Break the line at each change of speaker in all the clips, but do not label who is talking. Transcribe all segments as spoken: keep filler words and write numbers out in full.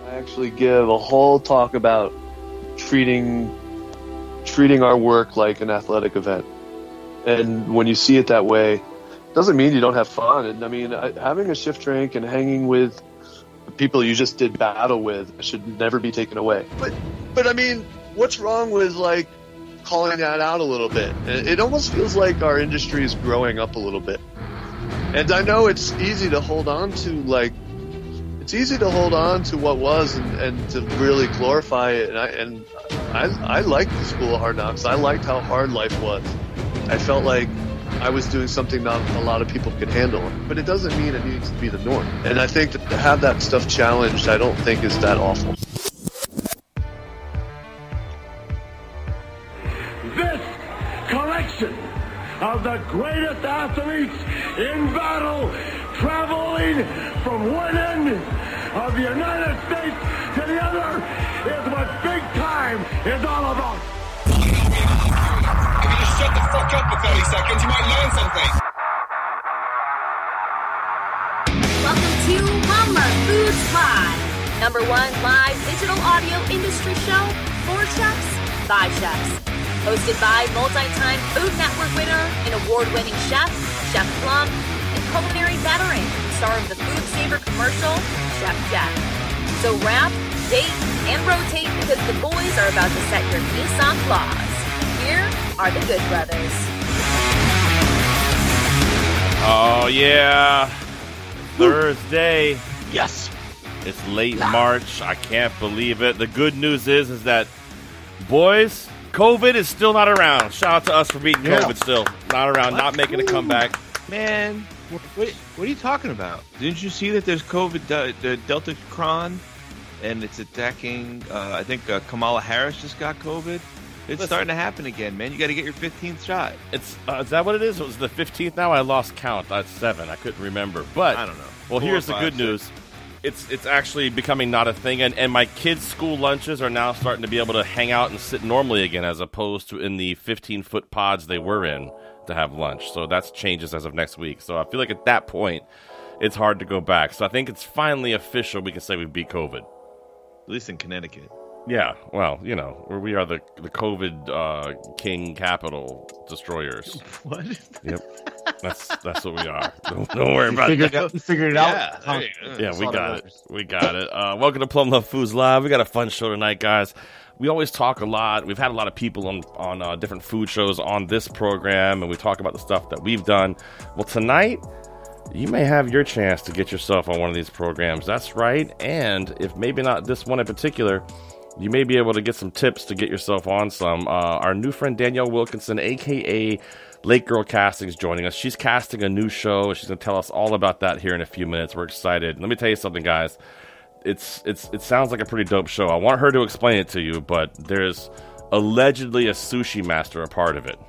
I actually give a whole talk about treating treating our work like an athletic event. And when you see it that way, doesn't mean you don't have fun. And I mean, having a shift drink and hanging with the people you just did battle with should never be taken away. But, but I mean, what's wrong with like calling that out a little bit? It almost feels like our industry is growing up a little bit. And I know it's easy to hold on to like, it's easy to hold on to what was and, and to really glorify it. And I, and I, I liked the School of Hard Knocks. I liked how hard life was. I felt like I was doing something not a lot of people could handle, but it doesn't mean it needs to be the norm. And I think that to have that stuff challenged, I don't think is that awful.
This collection of the greatest athletes in battle, traveling from one end of the United States to the other, is what big time is all about.
If you just shut the fuck up for thirty seconds, you might learn something.
Welcome to Mama Foods Live, number one live digital audio industry show for chefs by chefs. Hosted by multi-time Food Network winner and award-winning chef, Chef Plum, and culinary veteran, star of the Food Saver commercial, Chef Jeff. So wrap, date, and rotate because the boys are about to set your Nissan flaws. Here are the Good Brothers.
Oh, yeah. Thursday.
Yes.
It's late March. I can't believe it. The good news is, is that, boys, COVID is still not around. Shout out to us for beating
Yeah.
COVID still. Not around,
What?
not making a comeback.
Man, what, what, what are you talking about? Didn't you see that there's COVID, uh, the Delta Cron, and it's attacking, uh, I think uh, Kamala Harris just got COVID? It's
Listen.
starting to happen again, man. You got to get your fifteenth shot.
It's uh, Is that what it is? It was the fifteenth now? I lost count. That's seven. I couldn't remember. But
I don't know.
Well,
Four
here's
or
the
five,
good news. It's it's actually becoming not a thing, and, and my kids' school lunches are now starting to be able to hang out and sit normally again, as opposed to in the fifteen-foot pods they were in to have lunch. So that's changes as of next week. So I feel like at that point, it's hard to go back. So I think it's finally official. We can say we beat COVID.
At least in Connecticut.
Yeah, well, you know, where we are the the COVID uh, king capital destroyers.
What?
Yep, that's that's what we are. Don't, don't worry about
Figured
it.
it out. You figured it
Yeah,
out.
there you go.
Yeah,
That's
we
all that
got it.
matters.
We got it. Uh, welcome to Plum Love Foods Live. We got a fun show tonight, guys. We always talk a lot. We've had a lot of people on on uh, different food shows on this program, and we talk about the stuff that we've done. Well, tonight, you may have your chance to get yourself on one of these programs. That's right. And if maybe not this one in particular, you may be able to get some tips to get yourself on some. Uh, our new friend Danielle Wilkinson, a k a. Lake Girl Casting, is joining us. She's casting a new show. She's going to tell us all about that here in a few minutes. We're excited. Let me tell you something, guys. It's it's It sounds like a pretty dope show. I want her to explain it to you, but there's allegedly a sushi master a part of it.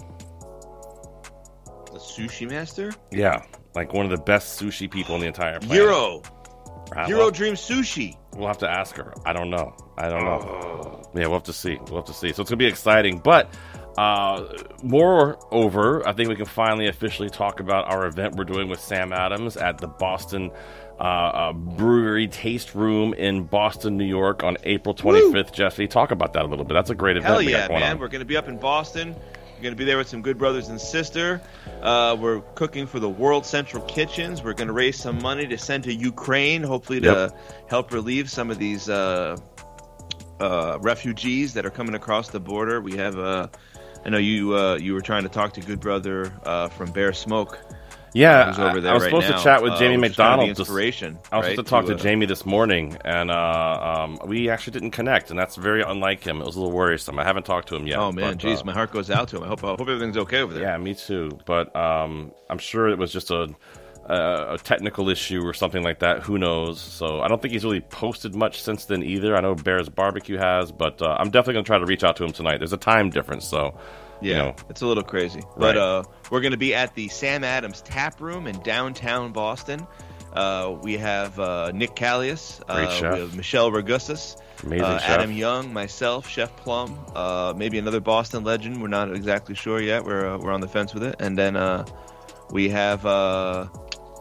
The sushi master?
Yeah, like one of the best sushi people on the entire planet.
Euro.
Right,
Euro
well,
Dream Sushi.
We'll have to ask her. I don't know. I don't know. Yeah, we'll have to see. We'll have to see. So it's going to be exciting. But uh, moreover, I think we can finally officially talk about our event we're doing with Sam Adams at the Boston uh, uh, Brewery Taste Room in Boston, New York on April twenty-fifth. Woo! Jesse, talk about that a little bit. That's a great event.
Hell
we
yeah,
got going
man.
on.
We're going to be up in Boston. We're going to be there with some good brothers and sister. Uh, we're cooking for the World Central Kitchens. We're going to raise some money to send to Ukraine, hopefully to
Yep.
help relieve some of these uh, uh, refugees that are coming across the border. We have, uh, I know you uh, you were trying to talk to good brother uh, from Bear Smoke.
Yeah,
who's over there
I was
right
supposed
now.
to chat with
Uh,
Jamie
which is kind of the
McDonald. this-
inspiration,
I was
right,
supposed to talk to,
uh,
Jamie this morning, and uh, um, we actually didn't connect, and that's very unlike him. It was a little worrisome. I haven't talked to him yet.
Oh man,
but,
jeez,
uh,
my heart goes out to him. I hope I hope everything's okay over there.
Yeah, me too. But um, I'm sure it was just a, a a technical issue or something like that. Who knows? So I don't think he's really posted much since then either. I know Bear's Barbecue has, but uh, I'm definitely going to try to reach out to him tonight. There's a time difference, so
Yeah,
you know.
it's a little crazy.
Right.
But uh, we're going to be at the Sam Adams Tap Room in downtown Boston. Uh, we have uh, Nick Callius, uh,
Great chef.
we have Michelle Regussis,
Amazing
uh,
chef.
Adam Young, myself, Chef Plum, uh, maybe another Boston legend. We're not exactly sure yet. We're uh, we're on the fence with it. And then uh, we have uh,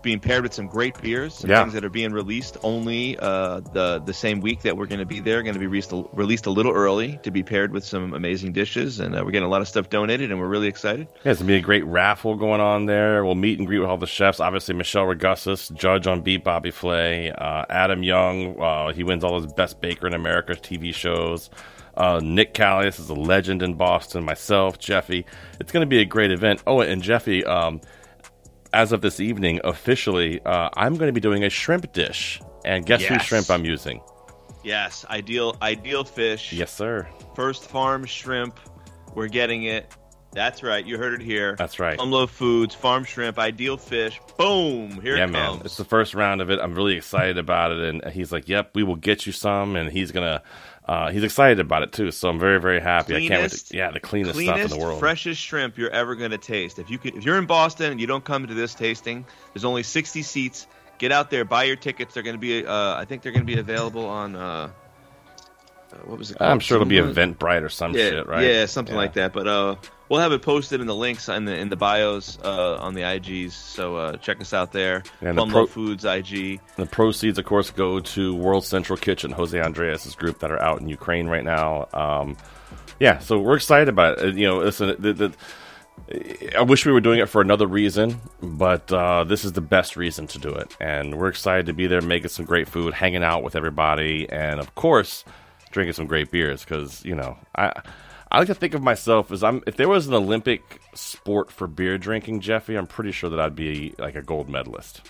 being paired with some great beers, some
Yeah.
things that are being released only uh, the the same week that we're going to be there. Going to be released a, released a little early to be paired with some amazing dishes, and uh, we're getting a lot of stuff donated, and we're really excited.
Yeah, it's going to be a great raffle going on there. We'll meet and greet with all the chefs. Obviously, Michelle Regussis, judge on Beat Bobby Flay. Uh, Adam Young, uh, he wins all his Best Baker in America T V shows. Uh, Nick Callius is a legend in Boston. Myself, Jeffy. It's going to be a great event. Oh, and Jeffy, um, as of this evening, officially, uh, I'm going to be doing a shrimp dish. And guess
Yes.
whose shrimp I'm using?
Yes, ideal ideal fish.
Yes, sir.
First farm shrimp. We're getting it. That's right. You heard it here.
That's right.
Plumlo Foods, farm shrimp, ideal fish. Boom. Here
Yeah,
it
man.
comes.
It's the first round of it. I'm really excited about it. And he's like, yep, we will get you some. And he's going to, uh, he's excited about it too. So I'm very, very happy.
Cleanest,
I can't wait to, yeah, the cleanest,
cleanest,
stuff in the world.
freshest shrimp you're ever going to taste. If you could, if you're in Boston and you don't come to this tasting, there's only sixty seats. Get out there, buy your tickets. They're going to be, uh, I think they're going to be available on, uh, uh, what was it called?
I'm sure it'll be
Zoom?
Eventbrite or some
yeah,
shit, right?
Yeah, something
Yeah.
like that. But uh, we'll have it posted in the links in the in the bios uh, on the I Gs. So uh, check us out there.
And the
Plumlo
pro-
Foods I G.
The proceeds, of course, go to World Central Kitchen, Jose Andreas' group that are out in Ukraine right now. Um, yeah, so we're excited about it. Uh, You know, listen, the, the, I wish we were doing it for another reason, but uh, this is the best reason to do it. And we're excited to be there, making some great food, hanging out with everybody, and, of course, drinking some great beers. Because, you know, I I like to think of myself as I'm. If there was an Olympic sport for beer drinking, Jeffy, I'm pretty sure that I'd be like a gold medalist.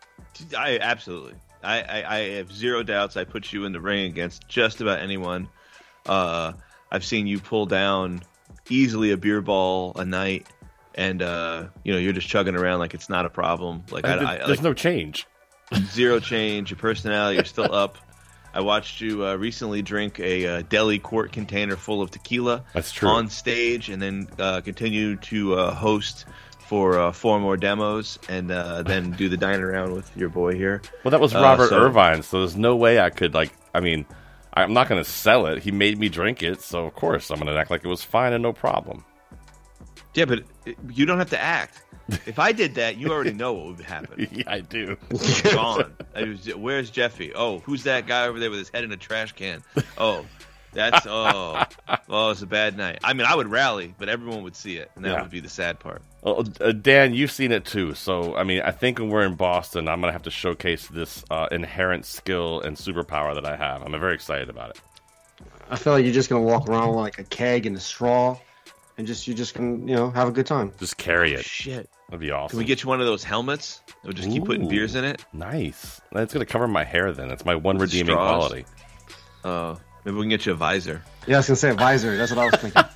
I absolutely. I, I, I have zero doubts. I put you in the ring against just about anyone. Uh, I've seen you pull down easily a beer ball a night, and uh, you know you're just chugging around like it's not a problem. Like I, I,
There's
like
no change.
zero change. Your personality, you're still up. I watched you uh, recently drink a uh, deli quart container full of tequila.
That's true.
On stage, and then uh, continue to uh, host for uh, four more demos, and uh, then do the dine around with your boy here.
Well, that was
Uh,
Robert
so-
Irvine, so there's no way I could, like, I mean, I'm not going to sell it. He made me drink it, so of course I'm going to act like it was fine and no problem.
Yeah, but it, you don't have to act. If I did that, you already know what would happen.
Yeah, I do.
Gone. I was, where's Jeffy? Oh, who's that guy over there with his head in a trash can? Oh, that's oh, oh, it's a bad night. I mean, I would rally, but everyone would see it, and that
Yeah.
would be the sad part.
Well, uh, Dan, you've seen it too, so, I mean, I think when we're in Boston, I'm going to have to showcase this uh, inherent skill and superpower that I have. I'm very excited about it.
I feel like you're just gonna walk around like a keg and a straw, and just you're just gonna you know have a good time.
Just carry it.
Shit.
That'd be awesome.
Can we get you one of those helmets? We'll just keep putting
Ooh.
beers in it.
Nice. It's going to cover my hair then. That's my one
With
redeeming
straws.
quality.
Uh, maybe we can get you a visor.
Yeah, I was gonna say a visor. That's what I was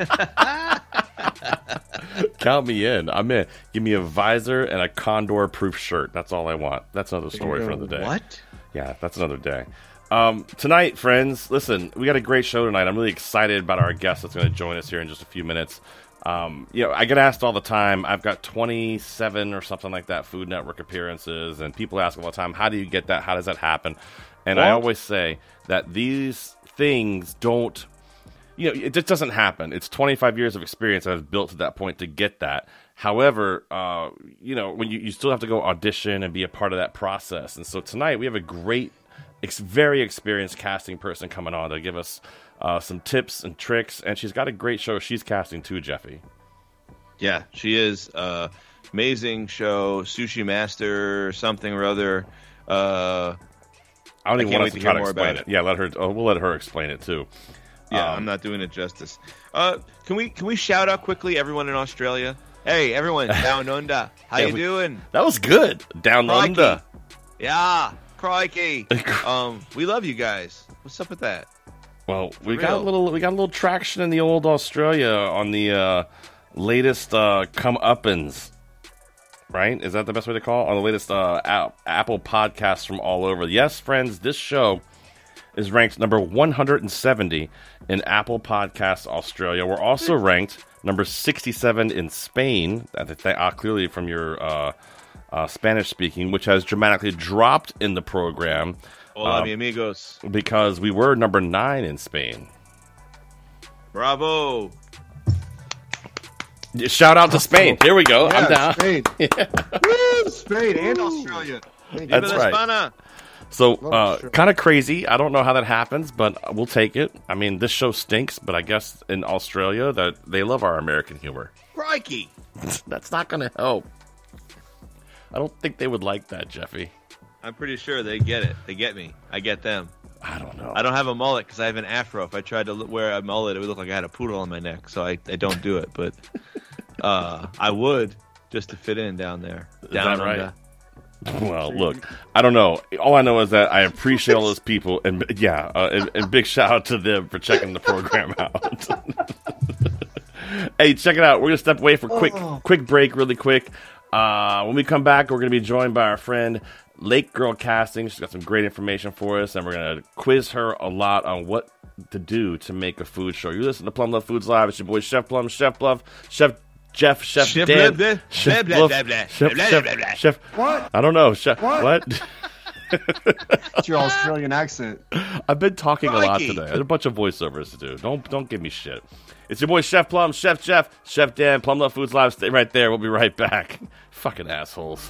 thinking.
Count me in. I'm in. Give me a visor and a condor-proof shirt. That's all I want. That's another story for another day.
What?
Yeah, that's another day. Um, tonight, friends, listen, we got a great show tonight. I'm really excited about our guest that's going to join us here in just a few minutes. Um, you know, I get asked all the time. I've got twenty-seven or something like that Food Network appearances, and people ask all the time, how do you get that? How does that happen? And I
Well-
always say that these things don't, you know, it just doesn't happen. It's twenty-five years of experience that I've built to that point to get that. However, uh, you know, when you, you still have to go audition and be a part of that process. And so tonight we have a great, ex- very experienced casting person coming on to give us uh, some tips and tricks. And she's got a great show she's casting too, Jeffy.
Yeah, she is. Uh, amazing show, Sushi Master, something or other. Uh,
I don't
I
even
can't
want
wait
us to
to
try
hear
to
more
explain
about
it.
it.
Yeah, let her. Oh, we'll let her explain it too.
yeah,
Um,
I'm not doing it justice. Uh, can we can we shout out quickly everyone in Australia? Hey, everyone down under, how
Yeah,
you
we-
doing?
That was good. Down
Crikey.
under.
Yeah, crikey. um, we love you guys. What's up with that?
Well, we
For
got a
real.
little we got a little traction in the old Australia on the uh, latest uh, come uppins. Right? Is that the best way to call it? On the latest uh, a- Apple podcasts from all over. Yes, friends, this show is ranked number one hundred seventy in Apple Podcasts Australia. We're also ranked number sixty-seven in Spain. I think, uh, clearly from your uh, uh, Spanish speaking, which has dramatically dropped in the program.
Hola,
Um,
mi amigos.
Because we were number nine in Spain.
Bravo.
Shout out to Spain. Here we go. I'm down.
Spain. Spain and Australia.
That's right. So, uh, kind of crazy. I don't know how that happens, but we'll take it. I mean, this show stinks, but I guess in Australia that they love our American humor.
Crikey!
That's not going to help. I don't think they would like that, Jeffy.
I'm pretty sure they get it. They get me. I get them.
I don't know.
I don't have a mullet because I have an afro. If I tried to wear a mullet, it would look like I had a poodle on my neck. So I, I don't do it. But uh, I would just to fit in down there. Down
Is that right? Well, look, I don't know. All I know is that I appreciate all those people, and yeah, uh, and, and big shout out to them for checking the program out. Hey, check it out. We're gonna step away for a quick, oh. quick break, really quick. Uh, when we come back, we're gonna be joined by our friend Lake Girl Casting. She's got some great information for us, and we're gonna quiz her a lot on what to do to make a food show. You listen to Plum Love Foods Live. It's your boy Chef Plum, Chef Bluff, Chef. Jeff, Chef, Chef Dan, blah, blah,
Chef, blah, blah, blah,
Chef,
blah,
Chef,
blah, blah.
Chef,
What?
I don't know, Chef, what? what?
It's your Australian accent.
I've been talking
Crikey.
a lot today. There's a bunch of voiceovers to do. Don't, don't give me shit. It's your boy Chef Plum, Chef Jeff, Chef Dan, Plum Love Foods Live. Stay right there. We'll be right back. Fucking assholes.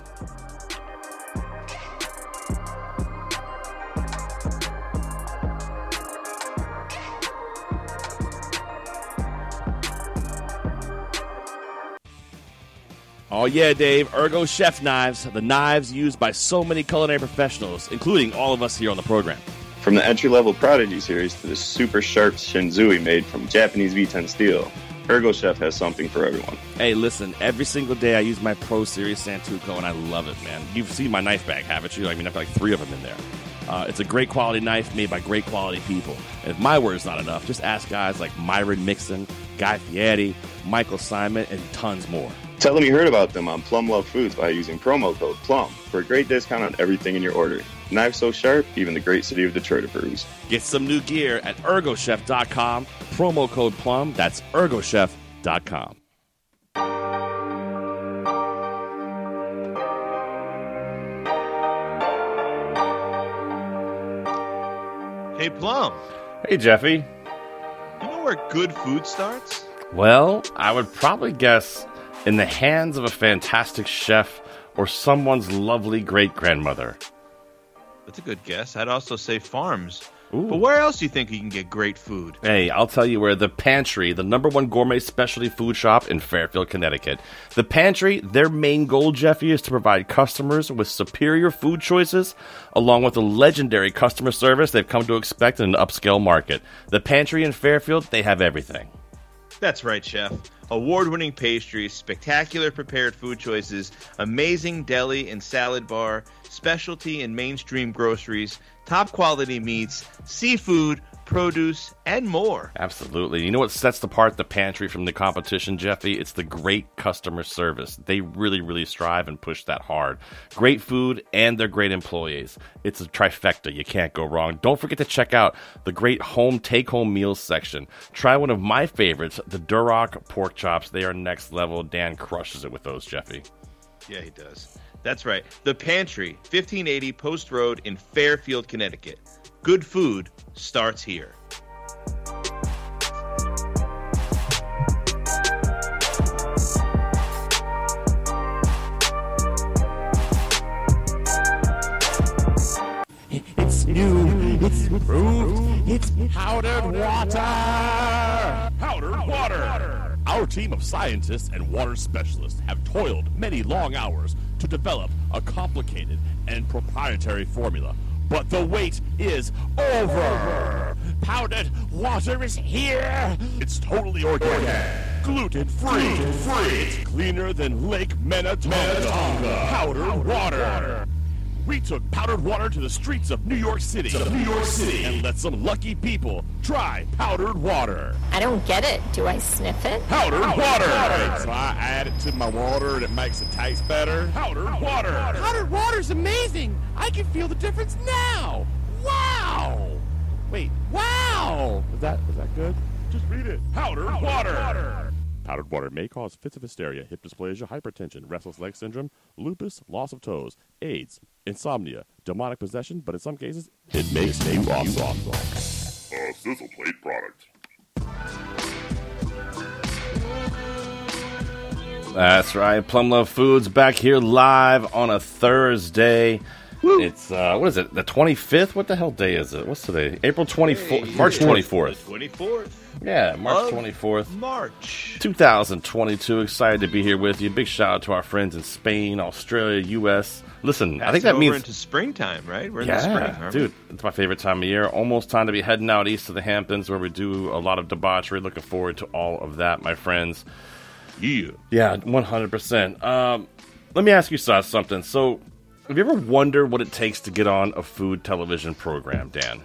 Oh yeah, Dave. Ergo Chef Knives, the knives used by so many culinary professionals, including all of us here on the program.
From the entry-level Prodigy series to the super sharp Shinzui made from Japanese V ten steel, Ergo Chef has something for everyone.
Hey, listen, every single day I use my Pro Series Santoku, and I love it, man. You've seen my knife bag, haven't you? I mean, I've got like three of them in there. Uh, it's a great quality knife made by great quality people. And if my word's not enough, just ask guys like Myron Mixon, Guy Fieri, Michael Simon, and tons more.
Tell them you heard about them on Plum Love Foods by using promo code PLUM for a great discount on everything in your order. Knives so sharp, even the great city of Detroit approves.
Get some new gear at ergo chef dot com. Promo code PLUM. That's ergo chef dot com.
Hey, Plum.
Hey, Jeffy.
You know where good food starts?
Well, I would probably guess in the hands of a fantastic chef or someone's lovely great-grandmother.
That's a good guess. I'd also say farms.
Ooh.
But where else do you think you can get great food?
Hey, I'll tell you where. The Pantry, the number one gourmet specialty food shop in Fairfield, Connecticut. The Pantry, their main goal, Jeffy, is to provide customers with superior food choices, along with the legendary customer service they've come to expect in an upscale market. The Pantry in Fairfield, they have everything.
That's right, Chef. Award-winning pastries, spectacular prepared food choices, amazing deli and salad bar, specialty and mainstream groceries, top-quality meats, seafood, produce, and more.
Absolutely. You know what sets apart the Pantry from the competition, Jeffy? It's the great customer service. They really, really strive and push that hard. Great food and they're great employees. It's a trifecta. You can't go wrong. Don't forget to check out the great home take-home meals section. Try one of my favorites, the Duroc pork chops. They are next level. Dan crushes it with those, Jeffy.
Yeah, he does. That's right. The Pantry, fifteen eighty Post Road in Fairfield, Connecticut. Good food starts here.
It's new, it's improved, it's powdered water! Powdered water! Our team of scientists and water specialists have toiled many long hours to develop a complicated and proprietary formula. But the wait is over! Powdered water is here! It's totally organic, gluten-free, free. It's cleaner than Lake Minnetonka. Powdered water! We took powdered water to the streets of New York City, of New York City, and let some lucky people try powdered water.
I don't get it. Do I sniff it?
Powdered, powdered water. water! So I add it to my water and it makes it taste better. Powdered, powdered water!
Powdered water's amazing! I can feel the difference now! Wow!
Wait, wow!
Was that, was that good?
Just read it. Powdered, powdered water. water! Powdered water may cause fits of hysteria, hip dysplasia, hypertension, restless leg syndrome, lupus, loss of toes, AIDS, insomnia, demonic possession, but in some cases, it makes you awesome.
A Sizzle Plate product.
That's right. Plum Love Foods back here live on a Thursday. Woo. It's, uh, what is it, the twenty-fifth? What the hell day is it? What's today? April twenty-fourth, hey, March twenty-fourth.
twenty-fourth.
Yeah, March twenty-fourth.
March.
two thousand twenty-two. Excited to be here with you. Big shout out to our friends in Spain, Australia, U S Listen,
Passing
I think that
over
means
into springtime, right? We're in
yeah,
the spring, aren't
dude, it's my favorite time of year. Almost time to be heading out east to the Hamptons, where we do a lot of debauchery. Looking forward to all of that, my friends.
Yeah,
yeah, one hundred percent. Um, let me ask you something. So, have you ever wondered what it takes to get on a food television program, Dan?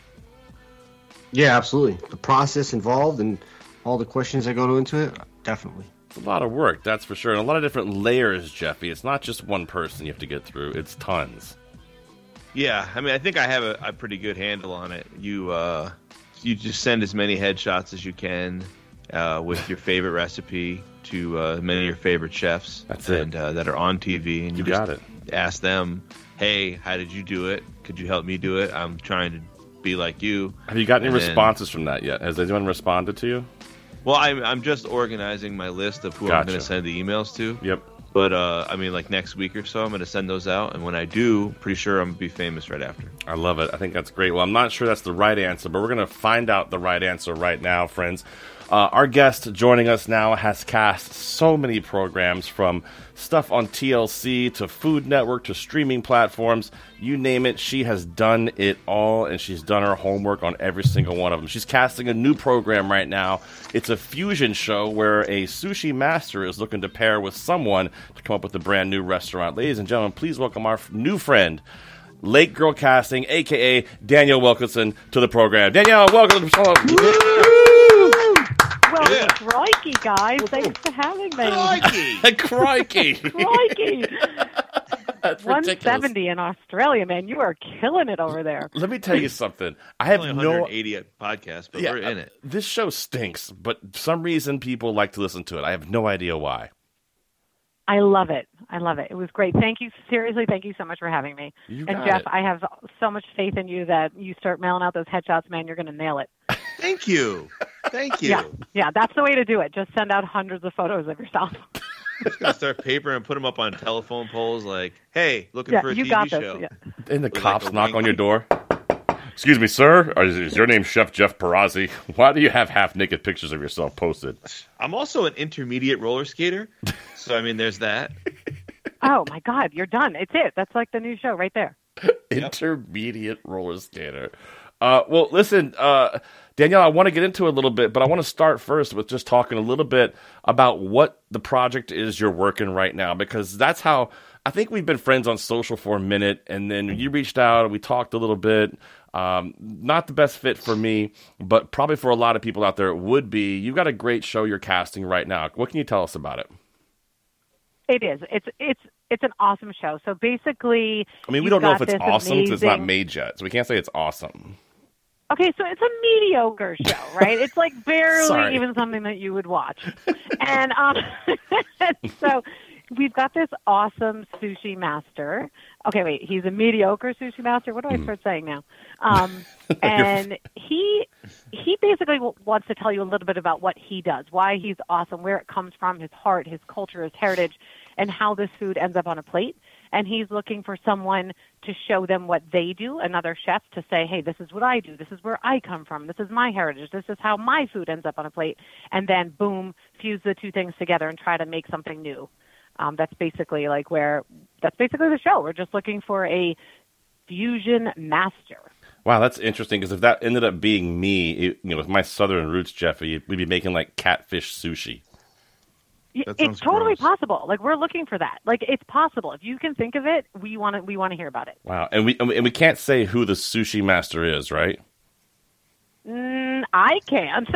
Yeah, absolutely. The process involved and all the questions that go into it, definitely.
It's a lot of work, that's for sure. And a lot of different layers, Jeffy. It's not just one person you have to get through. It's tons.
Yeah, I mean, I think I have a, a pretty good handle on it. You uh, you just send as many headshots as you can uh, with your favorite recipe to uh, many of your favorite chefs.
That's
and,
it.
Uh, that are on T V. And
you,
you
got
just
it.
Ask them, hey, how did you do it? Could you help me do it? I'm trying to be like you.
Have you got any
and
responses
then,
from that yet? Has anyone responded to you?
Well, I'm, I'm just organizing my list of who
gotcha.
I'm going to send the emails to.
Yep.
But, uh, I mean, like next week or so, I'm going to send those out. And when I do, pretty sure I'm going to be famous right after.
I love it. I think that's great. Well, I'm not sure that's the right answer, but we're going to find out the right answer right now, friends. Uh, our guest joining us now has cast so many programs, from stuff on T L C to Food Network to streaming platforms. You name it, she has done it all, and she's done her homework on every single one of them. She's casting a new program right now. It's a fusion show where a sushi master is looking to pair with someone to come up with a brand new restaurant. Ladies and gentlemen, please welcome our f- new friend, Lake Girl Casting, a k a. Danielle Wilkinson, to the program. Danielle, welcome to the show.
Well, yeah. Crikey, guys. Thanks for having me.
Crikey.
Crikey.
Crikey.
That's
one
ridiculous.
seventy in Australia, man. You are killing it over there.
Let me tell you something. I have
only
no
one hundred eighty podcasts, but
yeah,
we're in it.
This show stinks, but for some reason people like to listen to it. I have no idea why.
I love it. I love it. It was great. Thank you. Seriously, thank you so much for having me.
You
and
got
Jeff,
it.
I have so much faith in you that you start mailing out those headshots, man. You're going to nail it.
Thank you. Thank you.
Yeah, yeah, that's the way to do it. Just send out hundreds of photos of yourself.
Just gotta start paper and put them up on telephone poles. Like, hey, looking
yeah,
for a
you
T V
got
show.
this. Yeah.
And the
With
cops
like a
knock
wink.
on your door. Excuse me, sir. Is, is your name Chef Jeff Perazzi? Why do you have half-naked pictures of yourself posted?
I'm also an intermediate roller skater, so I mean, there's that.
Oh my God, you're done. It's it. That's like the new show right there.
Intermediate roller skater. Uh, well, listen, uh, Danielle, I want to get into it a little bit, but I want to start first with just talking a little bit about what the project is you're working right now, because that's how I think we've been friends on social for a minute, and then you reached out, we talked a little bit. Um, not the best fit for me, but probably for a lot of people out there it would be. You've got a great show you're casting right now. What can you tell us about it?
It is. It's it's it's an awesome show. So basically,
I mean, we
you've
don't know if
got
it's
this
awesome because it's not
amazing-
made yet, so we can't say it's awesome.
Okay, so it's a mediocre show, right? It's like barely
Sorry.
even something that you would watch. And um, so we've got this awesome sushi master. Okay, wait, he's a mediocre sushi master. What do I start saying now? Um, and he he basically w- wants to tell you a little bit about what he does, why he's awesome, where it comes from, his heart, his culture, his heritage, and how this food ends up on a plate. And he's looking for someone to show them what they do, another chef, to say, hey, this is what I do. This is where I come from. This is my heritage. This is how my food ends up on a plate. And then, boom, fuse the two things together and try to make something new. Um, that's basically like where, that's basically the show. We're just looking for a fusion master.
Wow, that's interesting, because if that ended up being me, it, you know, with my southern roots, Jeffy, we'd be making like catfish sushi.
That
It's
sounds
totally
gross.
possible. Like, we're looking for that. Like, it's possible. If you can think of it, we want to we want to hear about it.
Wow, and we and we can't say who the sushi master is, right?
Mm, I can't.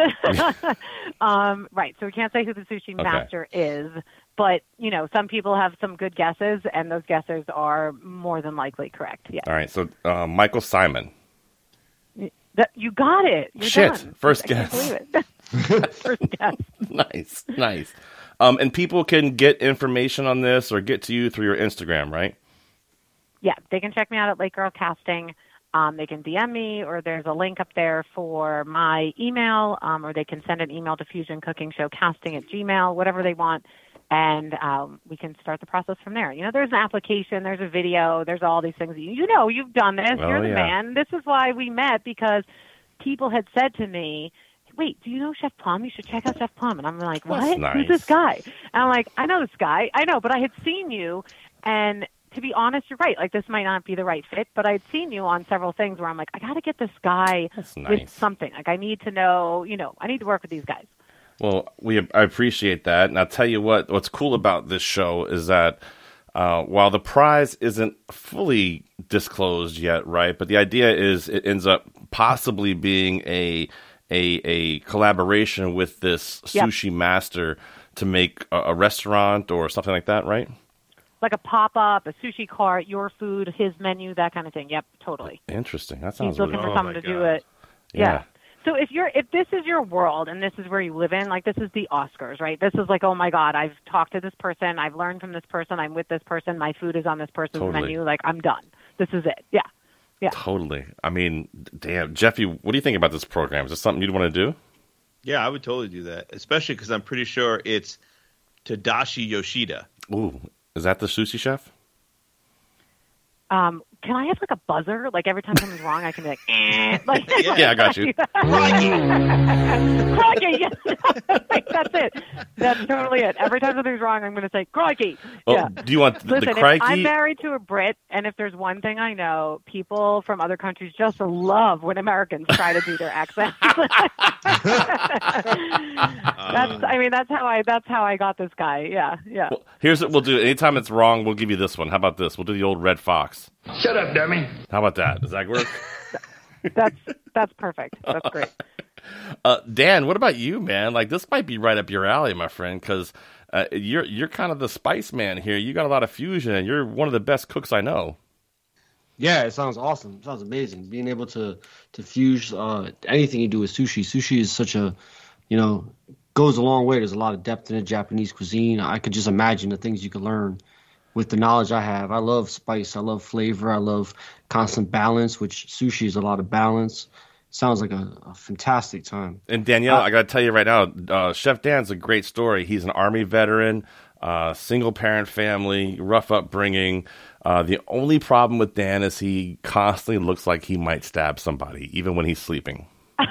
um, right. So we can't say who the sushi
Okay.
master is, but you know, some people have some good guesses, and those guesses are more than likely correct. Yeah.
All right, so uh, Michael Simon.
That, you got it. You're
Shit,
done.
first
I can't
guess.
believe it. First guess.
Nice, nice. Um, and people can get information on this or get to you through your Instagram, right?
Yeah, they can check me out at Lake Girl Casting. Um, they can D M me, or there's a link up there for my email, um, or they can send an email to Fusion Cooking Show Casting at Gmail, whatever they want. and um, we can start the process from there. You know, there's an application, there's a video, there's all these things. You, you know, you've done this.
Oh,
You're the
yeah.
man. This is why we met, because people had said to me, wait, do you know Chef Plum? You should check out Chef Plum. And I'm like, what?
That's nice.
Who's this guy? And I'm like, I know this guy. I know, but I had seen you, and to be honest, you're right. Like, this might not be the right fit, but I'd seen you on several things where I'm like, I got to get this guy
That's
with
nice.
something. Like, I need to know, you know, I need to work with these guys.
Well, we I appreciate that, and I'll tell you what. What's cool about this show is that uh, while the prize isn't fully disclosed yet, right? But the idea is it ends up possibly being a a, a collaboration with this
Yep.
sushi master to make a, a restaurant or something like that, right?
Like a pop-up, a sushi cart, your food, his menu, that kind of thing. Yep, totally.
Interesting. That sounds
He's looking
really
for
Oh,
someone
my
to do
God.
it.
Yeah.
Yeah. So if you're if this is your world and this is where you live in, like, this is the Oscars, right? This is like, oh my God, I've talked to this person, I've learned from this person, I'm with this person, my food is on this person's
Totally.
menu, like, I'm done. This is it. Yeah. Yeah.
Totally. I mean, damn, Jeffy, what do you think about this program? Is this something you'd want to do?
Yeah, I would totally do that, especially because I'm pretty sure it's Tadashi Yoshida.
Ooh, is that the sushi chef?
Um, can I have like a buzzer? Like every time something's wrong, I can be like, eh. Like,
Yeah, I got you.
Crikey! Crikey! Like, that's it. That's totally it. Every time something's wrong, I'm going to say, crikey!
Oh,
Yeah.
do you want the,
Listen,
the
if
crikey?
I'm married to a Brit, and if there's one thing I know, people from other countries just love when Americans try to do their accents. That's, I mean, that's how I, that's how I got this guy. Yeah, yeah.
Well, here's what we'll do. Anytime it's wrong, we'll give you this one. How about this? We'll do the old Red Fox.
Shut up, dummy.
How about that? Does that work?
That's, that's perfect. That's great.
Uh, Dan, what about you, man? Like, this might be right up your alley, my friend, because uh, you're you're kind of the spice man here. You got a lot of fusion, and you're one of the best cooks I know.
Yeah, it sounds awesome. It sounds amazing. Being able to to fuse uh, anything you do with sushi. Sushi is such a, you know, goes a long way. There's a lot of depth in the Japanese cuisine. I could just imagine the things you could learn with the knowledge I have. I love spice. I love flavor. I love constant balance, which sushi is a lot of balance. Sounds like a, a fantastic time.
And Danielle,
Uh,
I got to tell you right now, uh, Chef Dan's a great story. He's an Army veteran, uh, single parent family, rough upbringing. Uh, the only problem with Dan is he constantly looks like he might stab somebody, even when he's sleeping.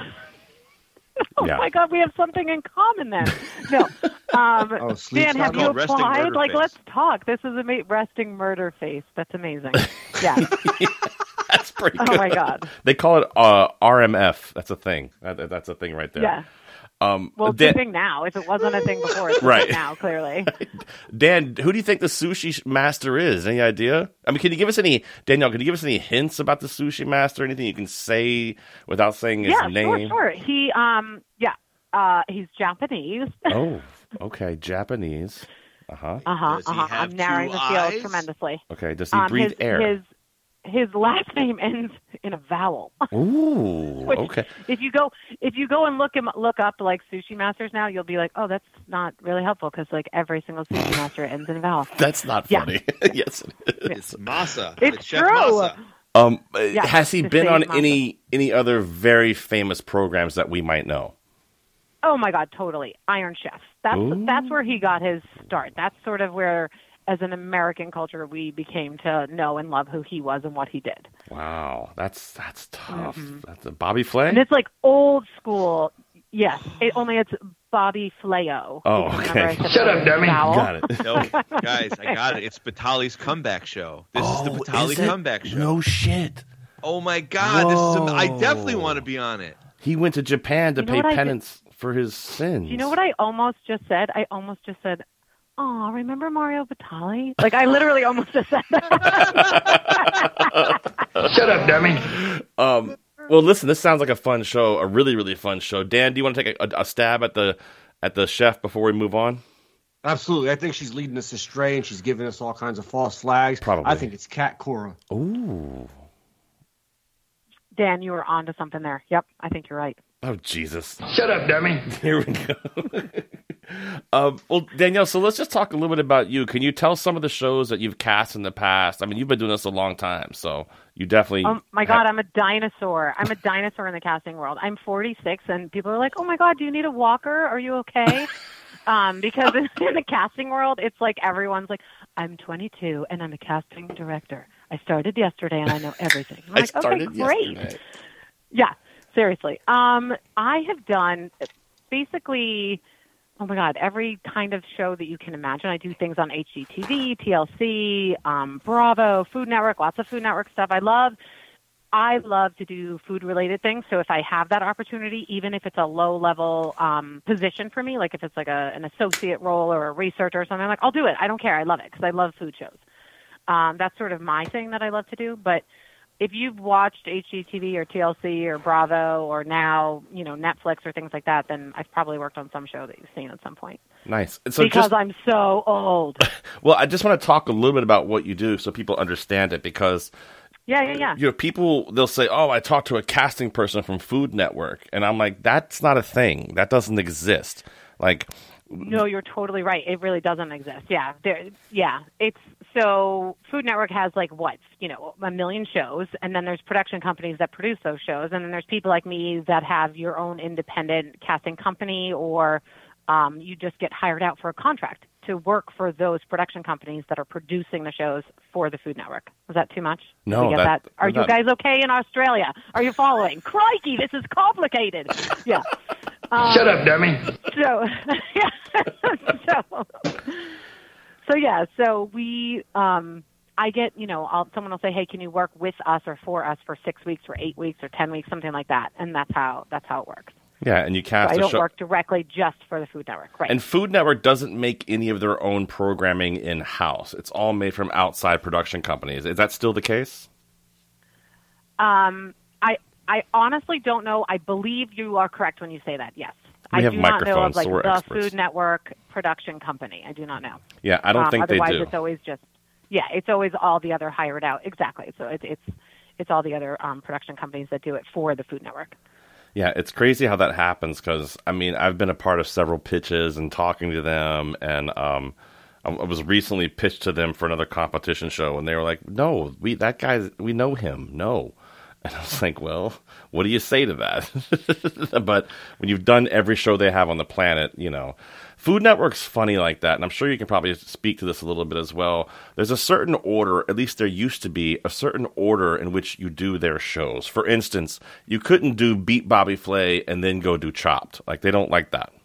Oh
Yeah.
my God, we have something in common then. No, um,
Oh, sleep
Dan, have
stuff?
you
Called resting
applied?
murder
Like,
face.
let's talk. This is a ma- resting murder face. That's amazing. Yeah.
That's pretty
Oh
good.
my God.
They call it uh, R M F. That's a thing. That, that's a thing right there.
Yeah.
Um,
Well, it's
Dan,
a thing now. If it wasn't a thing before, it's a
Right.
thing now, clearly.
Dan, who do you think the sushi master is? Any idea? I mean, can you give us any, Danielle, can you give us any hints about the sushi master? Anything you can say without saying his
Yeah,
name?
sure, sure. He, um, yeah, uh, he's Japanese.
Oh, okay. Japanese. Uh-huh.
Uh-huh,
Does he
uh-huh.
have
I'm narrowing
two
the field
eyes?
tremendously.
Okay. Does he
Um,
breathe
his,
air?
His, his last name ends in a vowel.
Ooh,
Which,
okay.
If you go, if you go and look him, look up like sushi masters now, you'll be like, oh, that's not really helpful because like every single sushi master ends in a vowel.
That's not
Yeah.
funny. Yes, it is.
It's Masa.
It's
Chef
true.
Masa.
Um, uh,
Yeah,
has he
the
been
same
on
masa.
any any other very famous programs that we might know?
Oh my God, totally. Iron Chef. That's
Ooh.
that's where he got his start. That's sort of where, as an American culture, we became to know and love who he was and what he did.
Wow, that's that's tough. That's a Bobby Flay.
And it's like old school. Yes, it, only it's Bobby Flayo.
Oh,
Because
okay.
remember I said
Shut up,
the
dummy.
vowel?
Got it.
No, guys, I got it. It's Batali's comeback show. This is the
Oh,
Batali
is it?
comeback show.
No shit.
Oh my God, this is. Am- I
Whoa.
definitely want to be on it.
He went to Japan to
You know
pay
what I did-
penance for his sins.
Do you know what I almost just said? I almost just said, "Oh, remember Mario Batali?" Like I literally almost just said that.
Shut up, dummy.
Um, well, listen, this sounds like a fun show, a really, really fun show. Dan, do you want to take a, a, a stab at the at the chef before we move on?
Absolutely. I think she's leading us astray and she's giving us all kinds of false flags.
Probably.
I think it's Kat Cora.
Ooh.
Dan, you were onto something there. Yep, I think you're right.
Oh, Jesus.
Shut up, dummy.
Here we go. um, well, Danielle, so let's just talk a little bit about you. Can you tell some of the shows that you've cast in the past? I mean, you've been doing this a long time, so you definitely...
Oh my God, I'm a dinosaur. I'm a dinosaur in the casting world. I'm forty-six, and people are like, "Oh my God, do you need a walker? Are you okay?" Um, because in, in the casting world, it's like everyone's like, I'm twenty-two and I'm a casting director. I started yesterday and I know everything. I'm
I
like,
started
okay, great.
yesterday.
Yeah, seriously. Um, I have done basically, oh my God, every kind of show that you can imagine. I do things on H G T V, T L C, um, Bravo, Food Network, lots of Food Network stuff. I love I love to do food-related things, so if I have that opportunity, even if it's a low-level um, position for me, like if it's like a, an associate role or a researcher or something, I'm like, I'll do it. I don't care. I love it because I love food shows. Um, that's sort of my thing that I love to do. But if you've watched H G T V or T L C or Bravo or now, you know, Netflix or things like that, then I've probably worked on some show that you've seen at some point.
Nice. So
because
just,
I'm so old.
Well, I just want to talk a little bit about what you do so people understand it because...
Yeah, yeah, yeah.
You know, people, they'll say, oh, I talked to a casting person from Food Network. And I'm like, that's not a thing. That doesn't exist. Like,
no, you're totally right. It really doesn't exist. Yeah. There, yeah. It's so Food Network has like what, you know, a million shows. And then there's production companies that produce those shows. And then there's people like me that have your own independent casting company or um, you just get hired out for a contract to work for those production companies that are producing the shows for the Food Network. Was that too much?
No.
Did we get
that,
that? Are
that,
you guys okay in Australia? Are you following? Crikey, this is complicated. Yeah. Um,
Shut up, dummy.
So, yeah. so, so, yeah. So we, um, I get, you know, I'll, someone will say, hey, can you work with us or for us for six weeks or eight weeks or ten weeks, something like that. And that's how, that's how it works.
Yeah, and you cast
so I
a
don't
show.
work directly just for the Food Network, right?
And Food Network doesn't make any of their own programming in-house. It's all made from outside production companies. Is that still the case?
Um, I I honestly don't know. I believe you are correct when you say that, yes.
We
I
have
do not know of
microphones,
like
so we're
the
experts.
Food Network production company. I do not know.
Yeah, I don't
um,
think they do.
Otherwise, it's always just, yeah, it's always all the other hired out. Exactly. So it, it's it's all the other um, production companies that do it for the Food Network.
Yeah, it's crazy how that happens because, I mean, I've been a part of several pitches and talking to them, and um, I, I was recently pitched to them for another competition show, and they were like, no, we that guy, we know him, no. And I was like, well, what do you say to that? But when you've done every show they have on the planet, you know, Food Network's funny like that, and I'm sure you can probably speak to this a little bit as well. There's a certain order, at least there used to be, a certain order in which you do their shows. For instance, you couldn't do Beat Bobby Flay and then go do Chopped. Like, they don't like that.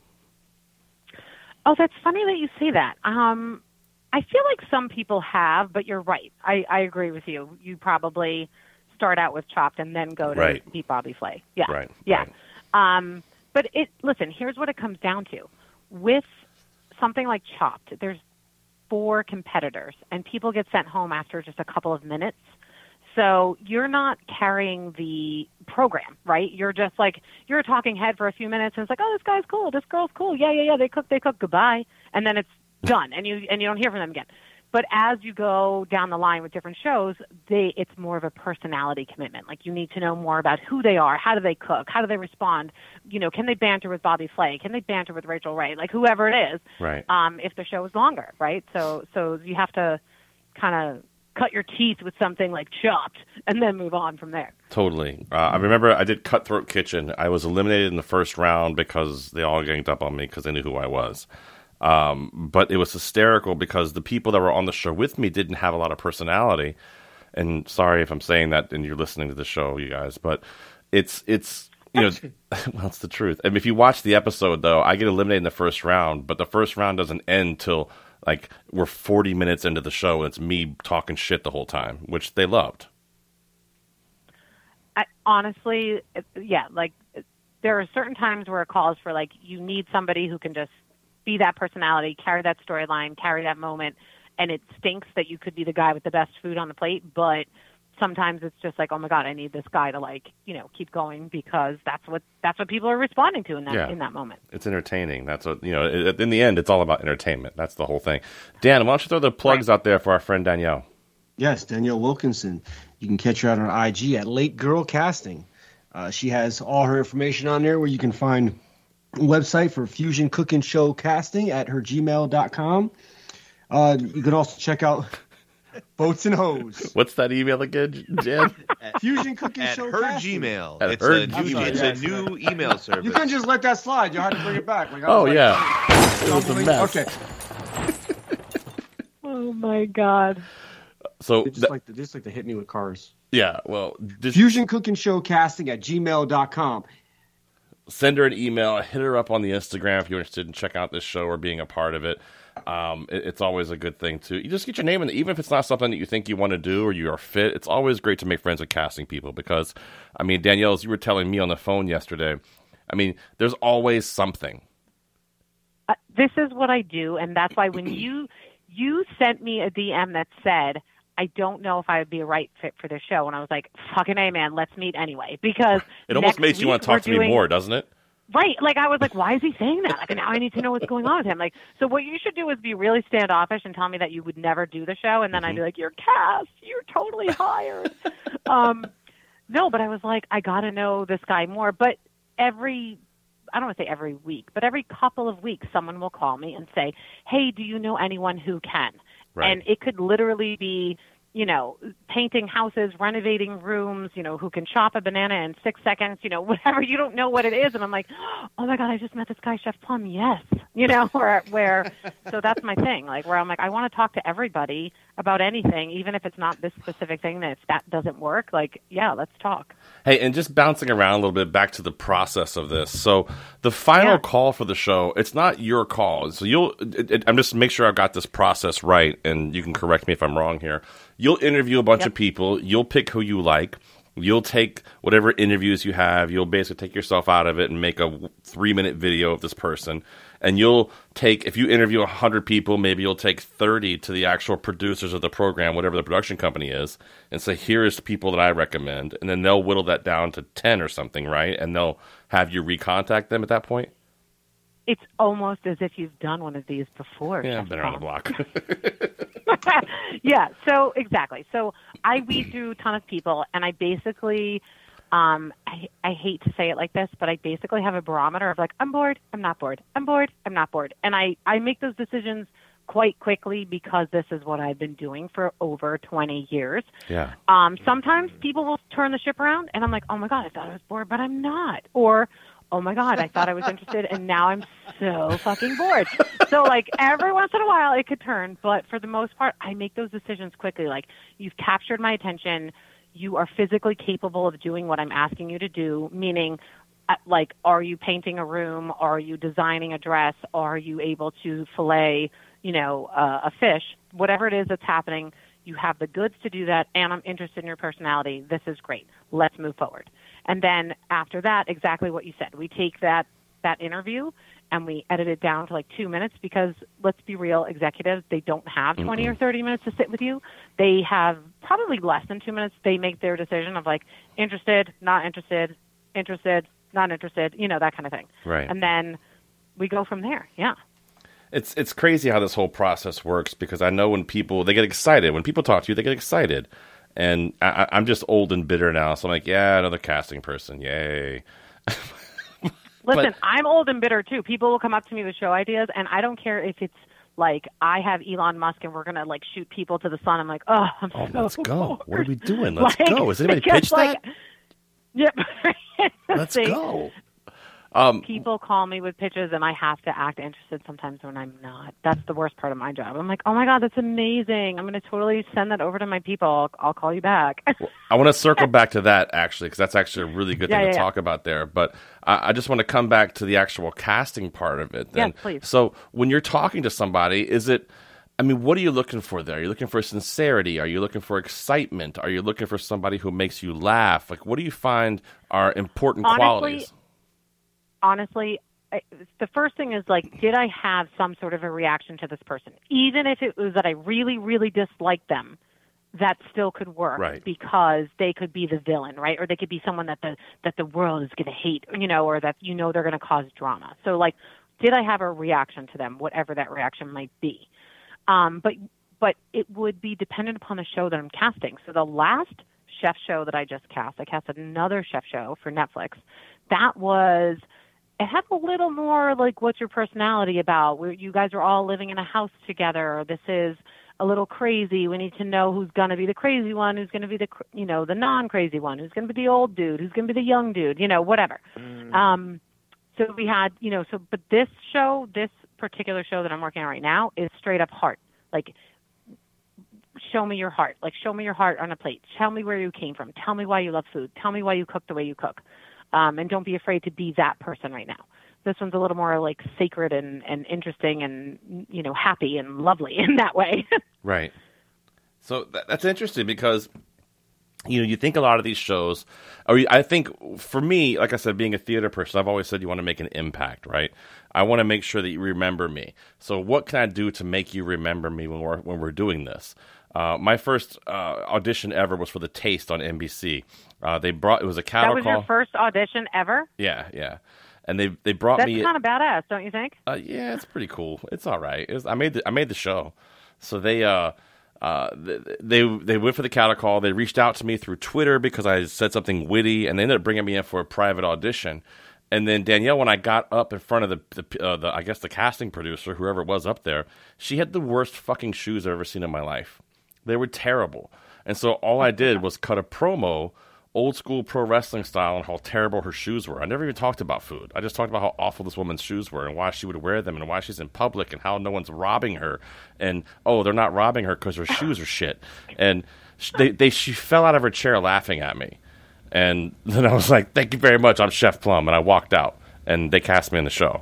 Oh, that's funny that you say that. Um, I feel like some people have, but you're right. I, I agree with you. You probably start out with Chopped and then go to
right.
Beat Bobby Flay. Yeah.
Right.
Yeah.
Right.
Um, but it listen, here's what it comes down to. With something like Chopped, there's four competitors, and people get sent home after just a couple of minutes. So you're not carrying the program, right? You're just like, you're a talking head for a few minutes, and it's like, oh, this guy's cool, this girl's cool, yeah, yeah, yeah, they cook, they cook, goodbye. And then it's done, and you and you don't hear from them again. But as you go down the line with different shows, they it's more of a personality commitment. Like, you need to know more about who they are, how do they cook, how do they respond, you know, can they banter with Bobby Flay, can they banter with Rachel Ray, like whoever it is,
right?
Um, if the show is longer, right? So so you have to kind of cut your teeth with something like Chopped and then move on from there.
Totally. Uh, I remember I did Cutthroat Kitchen. I was eliminated in the first round because they all ganged up on me because they knew who I was. Um, but it was hysterical because the people that were on the show with me didn't have a lot of personality. And sorry if I'm saying that and you're listening to the show, you guys, but it's, it's, you know, well, it's the truth. And if you watch the episode though, I get eliminated in the first round, but the first round doesn't end till like we're forty minutes into the show and it's me talking shit the whole time, which they loved.
I, honestly, it, yeah, like there are certain times where it calls for like, you need somebody who can just be that personality, carry that storyline, carry that moment, and it stinks that you could be the guy with the best food on the plate, but sometimes it's just like, oh my God, I need this guy to like, you know, keep going because that's what that's what people are responding to in that
yeah.
in that moment.
It's entertaining. That's what, you know, it, in the end, it's all about entertainment. That's the whole thing. Dan, why don't you throw the plugs right. out there for our friend Danielle?
Yes, Danielle Wilkinson. You can catch her out on I G at Late Girl Casting. Uh, she has all her information on there where you can find website for Fusion Cooking Show Casting at her gmail dot com. Uh, you can also check out Boats and hose.
What's that email again, Jen?
Fusion Cooking
At
Show
her
casting.
Gmail.
At
it's
her
a,
Gmail.
new, it's
Yeah,
a new email service.
You couldn't just let that slide. You had to bring it back. Like, I
Oh,
was like,
yeah. It was a mess.
Okay.
Oh my god.
So,
They just
th-
like to, they just like to hit me with cars.
yeah, well, this,
Fusion Cooking Show casting at gmail dot com.
send her an email. Hit her up on the Instagram if you're interested in checking out this show or being a part of it. Um, it, it's always a good thing to you just get your name in there, even if it's not something that you think you want to do or you are fit. It's always great to make friends with casting people because, I mean, Danielle, as you were telling me on the phone yesterday, I mean, there's always something.
Uh, this is what I do, and that's why when you you sent me a D M that said, I don't know if I would be a right fit for this show, and I was like, fucking A, man, let's meet anyway. Because
It almost
next
makes you
week
want to talk
we're
to me
doing-
more, doesn't it?
Right. Like, I was like, why is he saying that? Like, now I need to know what's going on with him. Like, so what you should do is be really standoffish and tell me that you would never do the show, and then
Mm-hmm.
I'd be like, you're cast. You're totally hired. um, no, but I was like, I got to know this guy more. But every, I don't want to say every week, but every couple of weeks, someone will call me and say, hey, do you know anyone who can?
Right.
And it could literally be, you know, painting houses, renovating rooms, you know, who can chop a banana in six seconds, you know, whatever. You don't know what it is. And I'm like, oh, my God, I just met this guy, Chef Plum. Yes. You know, where, where so that's my thing, like where I'm like, I want to talk to everybody about anything, even if it's not this specific thing, that if that doesn't work, like, yeah, let's talk.
Hey, and just bouncing around a little bit back to the process of this. So the final
Yeah.
call for the show, it's not your call. So you'll, it, it, I'm just make sure I've got this process right, and you can correct me if I'm wrong here. You'll interview a bunch
Yep.
of people. You'll pick who you like. You'll take whatever interviews you have. You'll basically take yourself out of it and make a three-minute video of this person. And you'll take, if you interview one hundred people, maybe you'll take thirty to the actual producers of the program, whatever the production company is, and say, here is the people that I recommend. And then they'll whittle that down to ten or something, right? And they'll have you recontact them at that point?
It's almost as if you've done one of these before.
Yeah,
Chef
I've been around the
Plum.
block.
Yeah, so exactly. So I weed through a ton of people, and I basically, um, I, I hate to say it like this, but I basically have a barometer of like, I'm bored, I'm not bored, I'm bored, I'm not bored. And I, I make those decisions quite quickly because this is what I've been doing for over twenty years.
Yeah.
Um, sometimes people will turn the ship around, and I'm like, oh my God, I thought I was bored, but I'm not. Or, oh my God, I thought I was interested, and now I'm so fucking bored. So, like, every once in a while it could turn, but for the most part, I make those decisions quickly. Like, you've captured my attention. You are physically capable of doing what I'm asking you to do, meaning, uh, like, are you painting a room? Are you designing a dress? Are you able to fillet, you know, uh, a fish? Whatever it is that's happening, you have the goods to do that, and I'm interested in your personality. This is great. Let's move forward. And then after that, exactly what you said. We take that, that interview and we edit it down to like two minutes because, let's be real, executives, they don't have twenty mm-hmm. or thirty minutes to sit with you. They have probably less than two minutes. They make their decision of like interested, not interested, interested, not interested, you know, that kind of thing.
Right.
And then we go from there. Yeah.
It's it's crazy how this whole process works because I know when people, they get excited. When people talk to you, they get excited. And I, I'm just old and bitter now, so I'm like, yeah, another casting person, yay.
Listen,
But,
I'm old and bitter too. People will come up to me with show ideas, and I don't care if it's like I have Elon Musk and we're gonna like shoot people to the sun. I'm like, oh, I'm
oh,
so
let's go.
bored.
What are we doing? Let's
Like,
go. Has anybody
because,
pitched
like,
that?
Yep.
Let's
See,
go. Um,
People call me with pitches, and I have to act interested sometimes when I'm not. That's the worst part of my job. I'm like, oh, my God, that's amazing. I'm going to totally send that over to my people. I'll, I'll call you back.
I want to circle back to that, actually, because that's actually a really good
Yeah,
thing
yeah,
to
yeah.
talk about there. But I, I just want to come back to the actual casting part of it. Then.
Yes, please.
So when you're talking to somebody, is it, I mean, what are you looking for there? Are you looking for sincerity? Are you looking for excitement? Are you looking for somebody who makes you laugh? Like, what do you find are important
Honestly,
qualities?
Honestly, I, the first thing is, like, did I have some sort of a reaction to this person? Even if it was that I really, really disliked them, that still could work
Right.
because they could be the villain, right? Or they could be someone that the that the world is going to hate, you know, or that you know they're going to cause drama. So, like, did I have a reaction to them, whatever that reaction might be? Um, but but it would be dependent upon the show that I'm casting. So the last chef show that I just cast, I casted another chef show for Netflix. That was, it had a little more like, what's your personality about? Where you guys are all living in a house together. This is a little crazy. We need to know who's going to be the crazy one, who's going to be the, you know, the non-crazy one, who's going to be the old dude, who's going to be the young dude, you know, whatever. Mm. Um, so we had, you know, so, but this show, this particular show that I'm working on right now is straight up heart. Like, show me your heart. Like, show me your heart on a plate. Tell me where you came from. Tell me why you love food. Tell me why you cook the way you cook. Um, and don't be afraid to be that person right now. This one's a little more like sacred and, and interesting and, you know, happy and lovely in that way.
Right. So th- that's interesting because, you know, you think a lot of these shows, or I think for me, like I said, being a theater person, I've always said you want to make an impact, right? I want to make sure that you remember me. So what can I do to make you remember me when we're, when we're doing this? Uh, my first uh, audition ever was for The Taste on N B C. Uh, they brought, it was a cattle call.
That was your first audition ever?
Yeah, yeah. And they they brought
That's
me.
That's kind of badass, don't you think?
Uh, yeah, it's pretty cool. It's all right. It was, I made the I made the show. So they uh uh they they went for the cattle call. They reached out to me through Twitter because I said something witty, and they ended up bringing me in for a private audition. And then Danielle, when I got up in front of the the, uh, the I guess the casting producer, whoever it was up there, she had the worst fucking shoes I've ever seen in my life. They were terrible. And so all I did was cut a promo, old school pro wrestling style, on how terrible her shoes were. I never even talked about food. I just talked about how awful this woman's shoes were and why she would wear them and why she's in public and how no one's robbing her. And, oh, they're not robbing her because her shoes are shit. And they, they she fell out of her chair laughing at me. And then I was like, thank you very much. I'm Chef Plum. And I walked out. And they cast me in the show.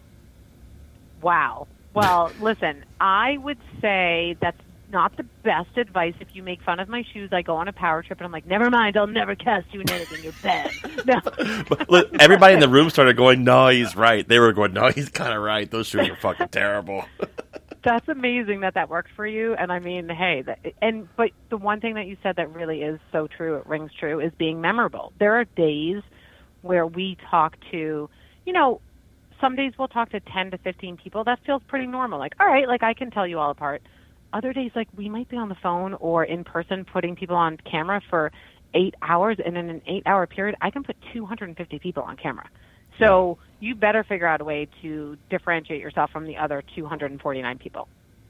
Wow. Well, listen, I would say that's not the best advice. If you make fun of my shoes, I go on a power trip and I'm like, never mind, I'll never cast you in anything. You're bad. No.
But look, everybody in the room started going, no, he's right. They were going, no, he's kind of right. Those shoes are fucking terrible.
That's amazing that that worked for you. And I mean, hey, that, and but the one thing that you said that really is so true, it rings true, is being memorable. There are days where we talk to, you know, some days we'll talk to ten to fifteen people. That feels pretty normal. Like, all right, like I can tell you all apart. Other days, like, we might be on the phone or in person putting people on camera for eight hours, and in an eight-hour period, I can put two hundred fifty people on camera. So you better figure out a way to differentiate yourself from the other two hundred forty-nine people.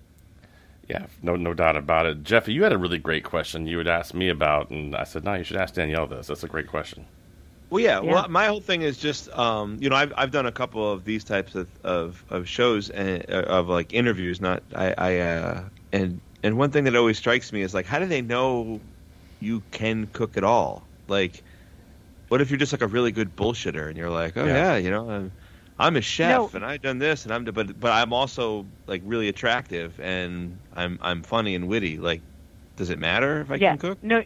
Yeah, no no doubt about it. Jeffy, you had a really great question you had asked me about, and I said, no, you should ask Danielle this. That's a great question.
Well, yeah,
Yeah.
well, my whole thing is just, um, you know, I've I've done a couple of these types of, of, of shows and uh, of like interviews. Not I, I uh, and and one thing that always strikes me is like, how do they know you can cook at all? Like, what if you're just like a really good bullshitter and you're like, oh
Yeah.
yeah, you know, I'm, I'm a chef
No.
and I've done this and I'm but but I'm also like really attractive and I'm I'm funny and witty. Like, does it matter if I
yeah,
can cook?
No,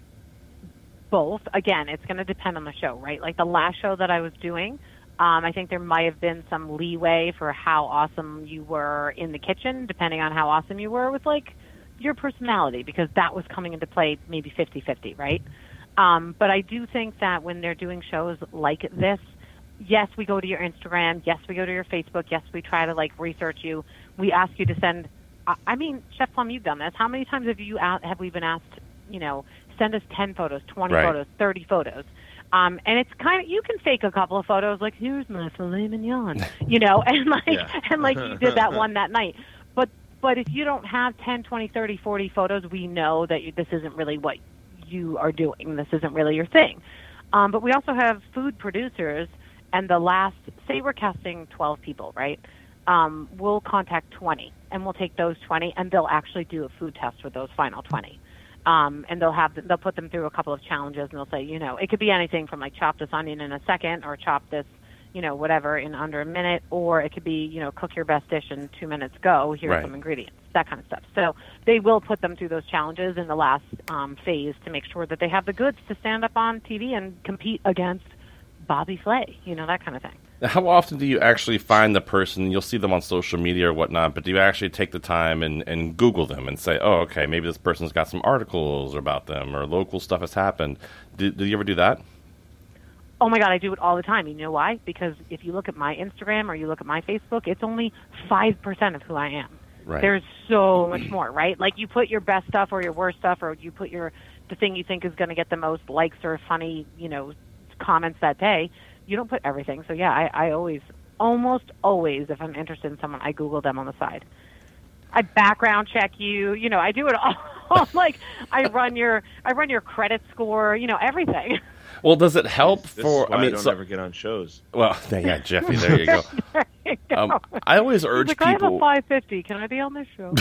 both. Again, it's going to depend on the show, right? Like the last show that I was doing, um, I think there might have been some leeway for how awesome you were in the kitchen, depending on how awesome you were with like your personality, because that was coming into play maybe fifty-fifty, right? Um, but I do think that when they're doing shows like this, yes, we go to your Instagram. Yes, we go to your Facebook. Yes, we try to like research you. We ask you to send. I- I mean, Chef Plum, you've done this. How many times have you a- have we been asked? You know, send us ten photos, twenty
Right.
photos, thirty photos. Um, and it's kind of, you can fake a couple of photos, like here's my filet mignon, you know, and like
Yeah.
and like you did that one that night. But but if you don't have ten, twenty, thirty, forty photos, we know that you, this isn't really what you are doing. This isn't really your thing. Um, but we also have food producers, and the last, say we're casting twelve people, right? Um, we'll contact twenty, and we'll take those twenty, and they'll actually do a food test with those final twenty. Um, and they'll have they'll put them through a couple of challenges, and they'll say, you know, it could be anything from like chop this onion in a second, or chop this, you know, whatever in under a minute, or it could be, you know, cook your best dish in two minutes. Go, here's
Right.
some ingredients, that kind of stuff. So they will put them through those challenges in the last um, phase to make sure that they have the goods to stand up on T V and compete against Bobby Flay, you know, that kind of thing.
Now, how often do you actually find the person? You'll see them on social media or whatnot, but do you actually take the time and, and Google them and say, oh, okay, maybe this person's got some articles about them or local stuff has happened? Do, do you ever do that?
Oh my God, I do it all the time. You know why? Because if you look at my Instagram or you look at my Facebook, it's only five percent of who I am.
Right.
There's so much more, right? Like you put your best stuff or your worst stuff, or you put your the thing you think is going to get the most likes or funny, you know, comments that day. You don't put everything. So yeah, I, I always, almost always, if I'm interested in someone, I Google them on the side. I background check you. You know, I do it all. Like I run your I run your credit score. You know, everything.
Well, does it help
This
for?
is why
I mean,
I don't
so,
ever get on shows.
Well, yeah, Jeffy, there you go.
There you go.
Um, I always urge
He's like,
people.
I have a five fifty. Can I be on this show?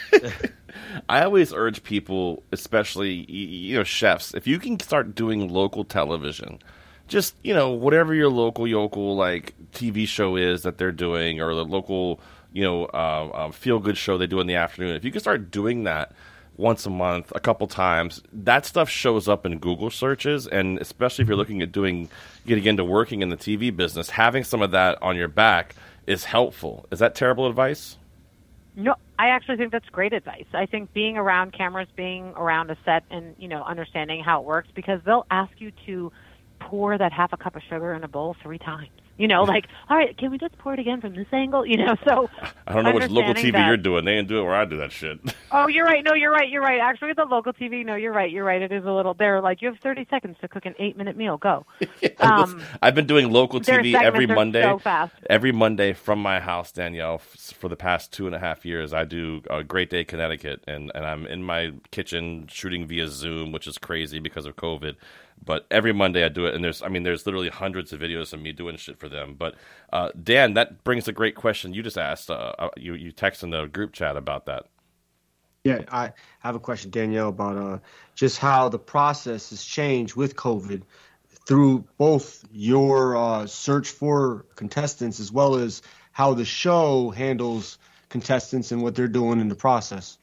I always urge people, especially y- you know chefs, if you can start doing local television, just you know whatever your local yokel like T V show is that they're doing, or the local you know uh, uh, feel good show they do in the afternoon. If you can start doing that once a month, a couple times, that stuff shows up in Google searches, and especially if you're looking at doing getting into working in the T V business, having some of that on your back is helpful. Is that terrible advice?
No, I actually think that's great advice. I think being around cameras, being around a set, and you know, understanding how it works, because they'll ask you to pour that half a cup of sugar in a bowl three times. You know, like, all right, can we just pour it again from this angle? You know, so
I don't know which local T V
that,
you're doing. They didn't do it where I do that shit.
Oh, you're right. No, you're right. You're right. Actually, the local T V, no, you're right. You're right. It is a little, they're like, you have thirty seconds to cook an eight-minute meal. Go. Um,
I've been doing local T V every Monday.
So fast.
Every Monday from my house, Danielle, f- for the past two and a half years, I do a Great Day Connecticut, and, and I'm in my kitchen shooting via Zoom, which is crazy because of COVID. But every Monday I do it, and there's, I mean, there's literally hundreds of videos of me doing shit for them. But uh, Dan, that brings a great question you just asked. Uh, you you texted in the group chat about that.
Yeah, I have a question, Danielle, about uh, just how the process has changed with COVID through both your uh, search for contestants as well as how the show handles contestants and what they're doing in the process.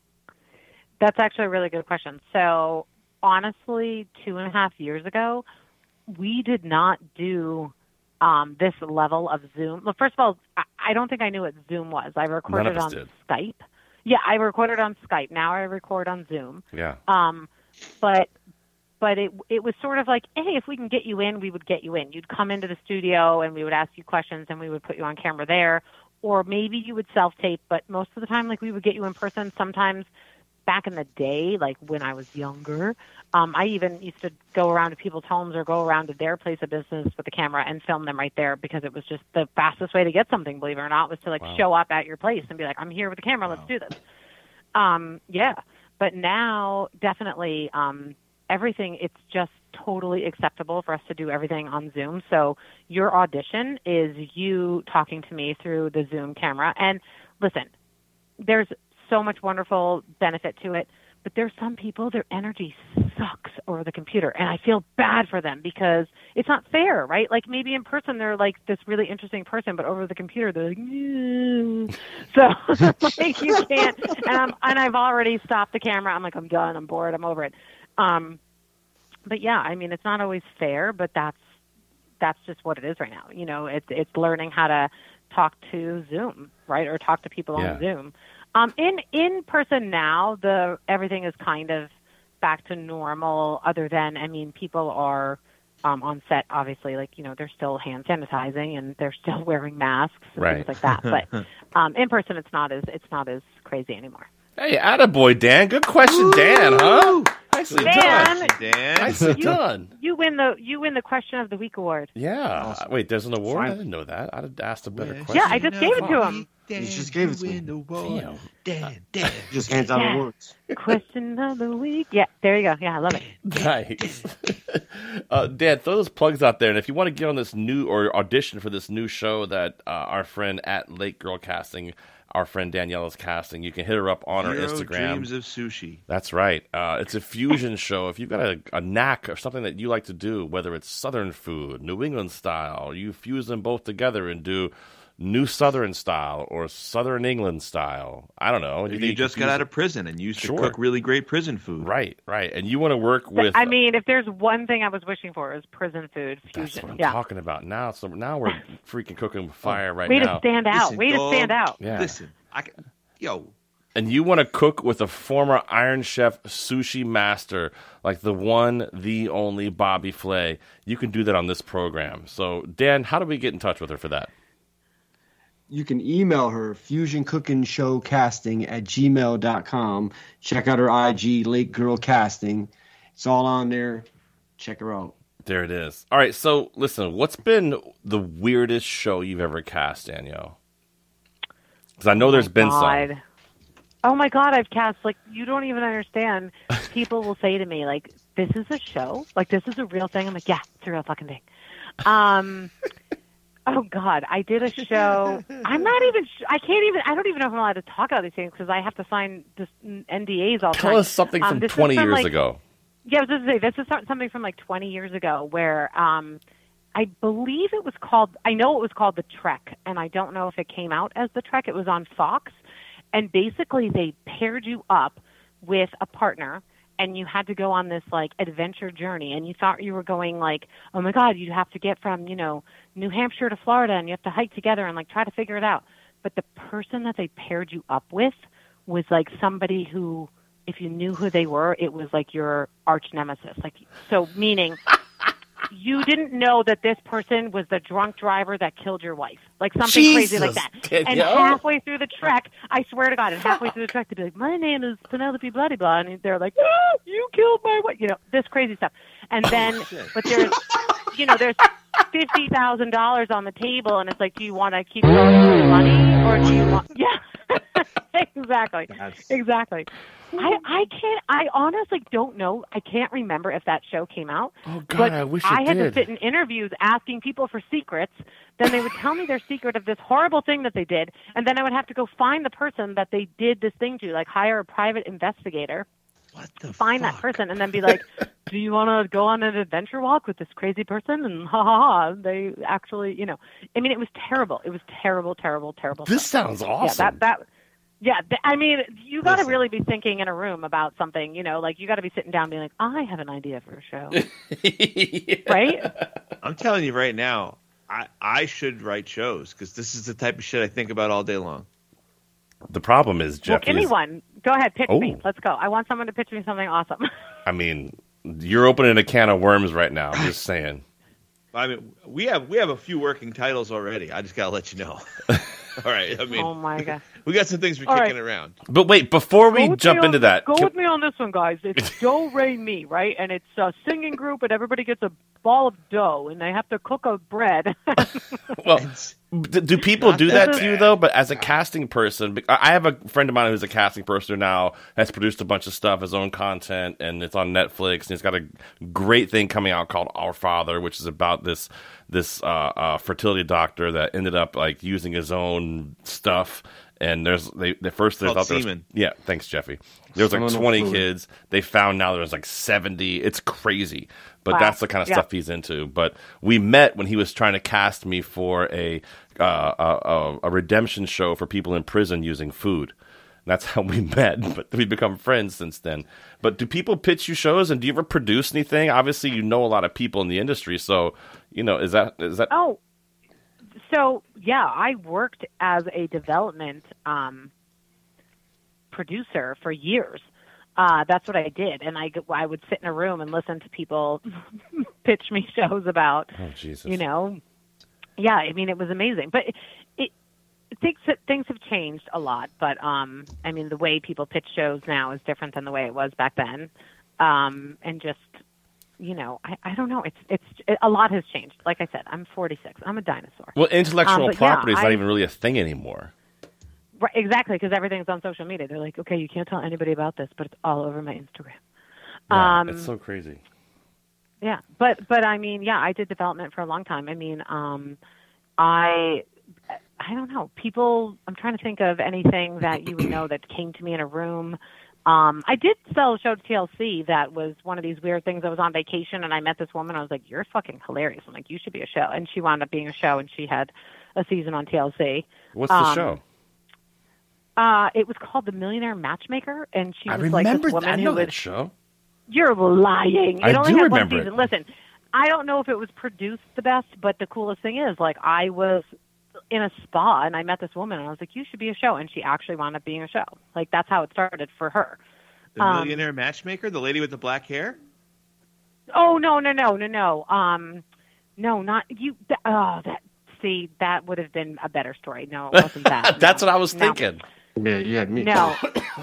That's actually a really good question. So honestly, two and a half years ago, we did not do um, this level of Zoom. Well, first of all, I, I don't think I knew what Zoom was. I recorded on
did.
Skype. Yeah, I recorded on Skype. Now I record on Zoom.
Yeah.
Um, but but it it was sort of like, hey, if we can get you in, we would get you in. You'd come into the studio and we would ask you questions and we would put you on camera there. Or maybe you would self-tape, but most of the time, like, we would get you in person. Sometimes back in the day, like when I was younger, um, I even used to go around to people's homes or go around to their place of business with the camera and film them right there, because it was just the fastest way to get something, believe it or not, was to like
Wow.
show up at your place and be like, I'm here with the camera,
Wow.
let's do this. Um, yeah, but now definitely um, everything, it's just totally acceptable for us to do everything on Zoom. So your audition is you talking to me through the Zoom camera. And listen, there's so much wonderful benefit to it, but there's some people, their energy sucks over the computer, and I feel bad for them because it's not fair, right? Like maybe in person they're like this really interesting person, but over the computer they're like, mm. So like you can't. And I'm and I've already stopped the camera. I'm like, I'm done. I'm bored. I'm over it. Um, but yeah, I mean, it's not always fair, but that's that's just what it is right now. You know, it's it's learning how to talk to Zoom, right, or talk to people
Yeah.
on Zoom. Um, in in person now, the everything is kind of back to normal. Other than, I mean, people are um, on set, obviously, like you know, they're still hand sanitizing and they're still wearing masks and
Right.
things like that. But um, in person, it's not as it's not as crazy anymore.
Hey, attaboy, Dan. Good question, Dan, huh? Nicely
Dan,
done.
Dan.
Nicely
you,
done.
you win the you win the question of the week award.
Yeah.
Awesome.
Wait, there's an award?
Fine.
I didn't know that. I'd have asked a better question.
Yeah, I just gave it to him.
You just gave it to me.
Damn.
Dan, Dan.
Just hands out
Yeah.
awards.
Question of the week. Yeah, there you go. Yeah, I love it.
Nice. uh, Dan, throw those plugs out there. And if you want to get on this new or audition for this new show that uh, our friend at Lake Girl Casting, our friend Danielle is casting, you can hit her up on her
Hero
Instagram.
Dreams of Sushi.
That's right. Uh, it's a fusion show. If you've got a, a knack or something that you like to do, whether it's Southern food, New England style, you fuse them both together and do New Southern style or Southern England style. I don't know.
If you just got out of prison and used
Sure.
to cook really great prison food.
Right, right. And you want to work with...
I mean, if there's one thing I was wishing for, it was prison food
That's
fusion.
what I'm
Yeah.
talking about now. So now we're freaking cooking with fire right
Way
now.
to stand out.
Listen,
Way to
dog.
stand out.
Yeah.
Listen, I can, yo,
And you want to cook with a former Iron Chef sushi master like the one, the only Bobby Flay. You can do that on this program. So, Dan, how do we get in touch with her for that?
You can email her, fusioncookingshowcasting at gmail dot com. Check out her I G, Lake Girl Casting. It's all on there. Check her out.
There it is. All right, so listen, what's been the weirdest show you've ever cast, Danielle? Because I know there's been
God.
some.
Oh my God, I've cast, like, you don't even understand. People will say to me, like, this is a show? Like, this is a real thing? I'm like, yeah, it's a real fucking thing. Um, oh God, I did a show. I'm not even, I can't even, I don't even know if I'm allowed to talk about these things because I have to sign this N D As all the time.
Tell us something from
um,
twenty
from,
years
like,
ago.
Yeah, I was going to say, this is something from like twenty years ago where um, I believe it was called, I know it was called The Trek, and I don't know if it came out as The Trek. It was on Fox. And basically, they paired you up with a partner, and you had to go on this like adventure journey. And you thought you were going like, oh my God, you have to get from you know New Hampshire to Florida, and you have to hike together and like try to figure it out. But the person that they paired you up with was like somebody who, if you knew who they were, it was like your arch nemesis. Like so, meaning. You didn't know that this person was the drunk driver that killed your wife. Like something
Jesus,
crazy like that.
Danielle.
And halfway through the trek, I swear to God, and halfway through the trek, they'd be like, my name is Penelope Bloody Blah. And they're like, oh, you killed my wife. You know, this crazy stuff. And then,
Oh,
but there's, you know, there's fifty thousand dollars on the table. And it's like, do you want to keep going for the money? Or do you want, yeah, exactly.
That's-
Exactly. I, I can't, I honestly don't know. I can't remember if that show came out.
Oh, God,
but
I wish it
I had
did.
to sit in interviews asking people for secrets. Then they would tell me their secret of this horrible thing that they did. And then I would have to go find the person that they did this thing to, like hire a private investigator.
What the
Find
fuck?
that person and then be like, do you want to go on an adventure walk with this crazy person? And ha ha ha. They actually, you know, I mean, it was terrible. It was terrible, terrible, terrible.
This
stuff.
sounds awesome.
Yeah, that, that, Yeah, th- I mean, you got to
Listen.
really be thinking in a room about something, you know, like you got to be sitting down and being like, I have an idea for a show. Right?
I'm telling you right now, I, I should write shows because this is the type of shit I think about all day long.
The problem is,
Well,
Jeff.
give me
is-
one. Go ahead, pitch
Oh.
me. Let's go. I want someone to pitch me something awesome.
I mean, you're opening a can of worms right now. I'm just saying.
I mean, we have we have a few working titles already. I just gotta let you know. All right, I mean,
Oh my God.
we got some things we're
All
kicking
right.
around.
But wait, before we
Go with
jump
me
into
on-
that,
Go
can-
with me on this one, guys. It's Do Re Mi, right? And it's a singing group, and everybody gets a ball of dough, and they have to cook a bread.
well, d- do people
not
do
that
that to you
bad.
though? But as a casting person, be- I I have a friend of mine who's a casting person now, has produced a bunch of stuff, his own content, and it's on Netflix. And he's got a great thing coming out called Our Father, which is about this this uh, uh, fertility doctor that ended up like using his own stuff. And there's they the first they
Called
thought there was,
semen.
yeah, thanks Jeffy. There was like
Seminal
twenty
fluid.
kids. They found now there's like seventy. It's crazy, but
Wow.
that's the kind of
Yeah.
stuff he's into. But we met when he was trying to cast me for a uh, a, a, a redemption show for people in prison using food. That's how we met, but we've become friends since then. But do people pitch you shows, and do you ever produce anything? Obviously, you know a lot of people in the industry, so you know is that is that
Oh, so yeah, I worked as a development um, producer for years. Uh, that's what I did, and I, I would sit in a room and listen to people pitch me shows about,
oh Jesus,
you know, yeah. I mean, it was amazing, but it, it things things have changed a lot. But um, I mean, the way people pitch shows now is different than the way it was back then, um, and just. You know, I, I don't know. It's it's it, a lot has changed. Like I said, I'm forty-six. I'm a dinosaur.
well, intellectual
Um, but
property
yeah,
is not
I-
even really a thing anymore.
Right, exactly, because everything's on social media. They're like, okay, you can't tell anybody about this, but it's all over my Instagram.
Yeah,
um,
it's so crazy.
Yeah, but but I mean, yeah, I did development for a long time. I mean, um, I I don't know. People, I'm trying to think of anything that you would know that came to me in a room. Um, I did sell a show to T L C that was one of these weird things. I was on vacation and I met this woman. I was like, you're fucking hilarious. I'm like, you should be a show. And she wound up being a show, and she had a season on T L C.
What's the
Um,
show?
Uh, it was called The Millionaire Matchmaker, and she
I
was like
remember
this
that. I
woman
know
who
that
was.
show.
You're lying. It
I
only
do
had one
remember it.
season. Listen, I don't know if it was produced the best, but the coolest thing is, like, I was in a spa and I met this woman, and I was like, you should be a show, and she actually wound up being a show. Like, that's how it started for her.
The
Um,
millionaire matchmaker, the lady with the black hair.
Oh no no no no no. Um, no, not you. Th- oh, that. See, that would have been a better story. No, it wasn't that.
That's
No.
what I was
No.
thinking.
Yeah, you had me.
No.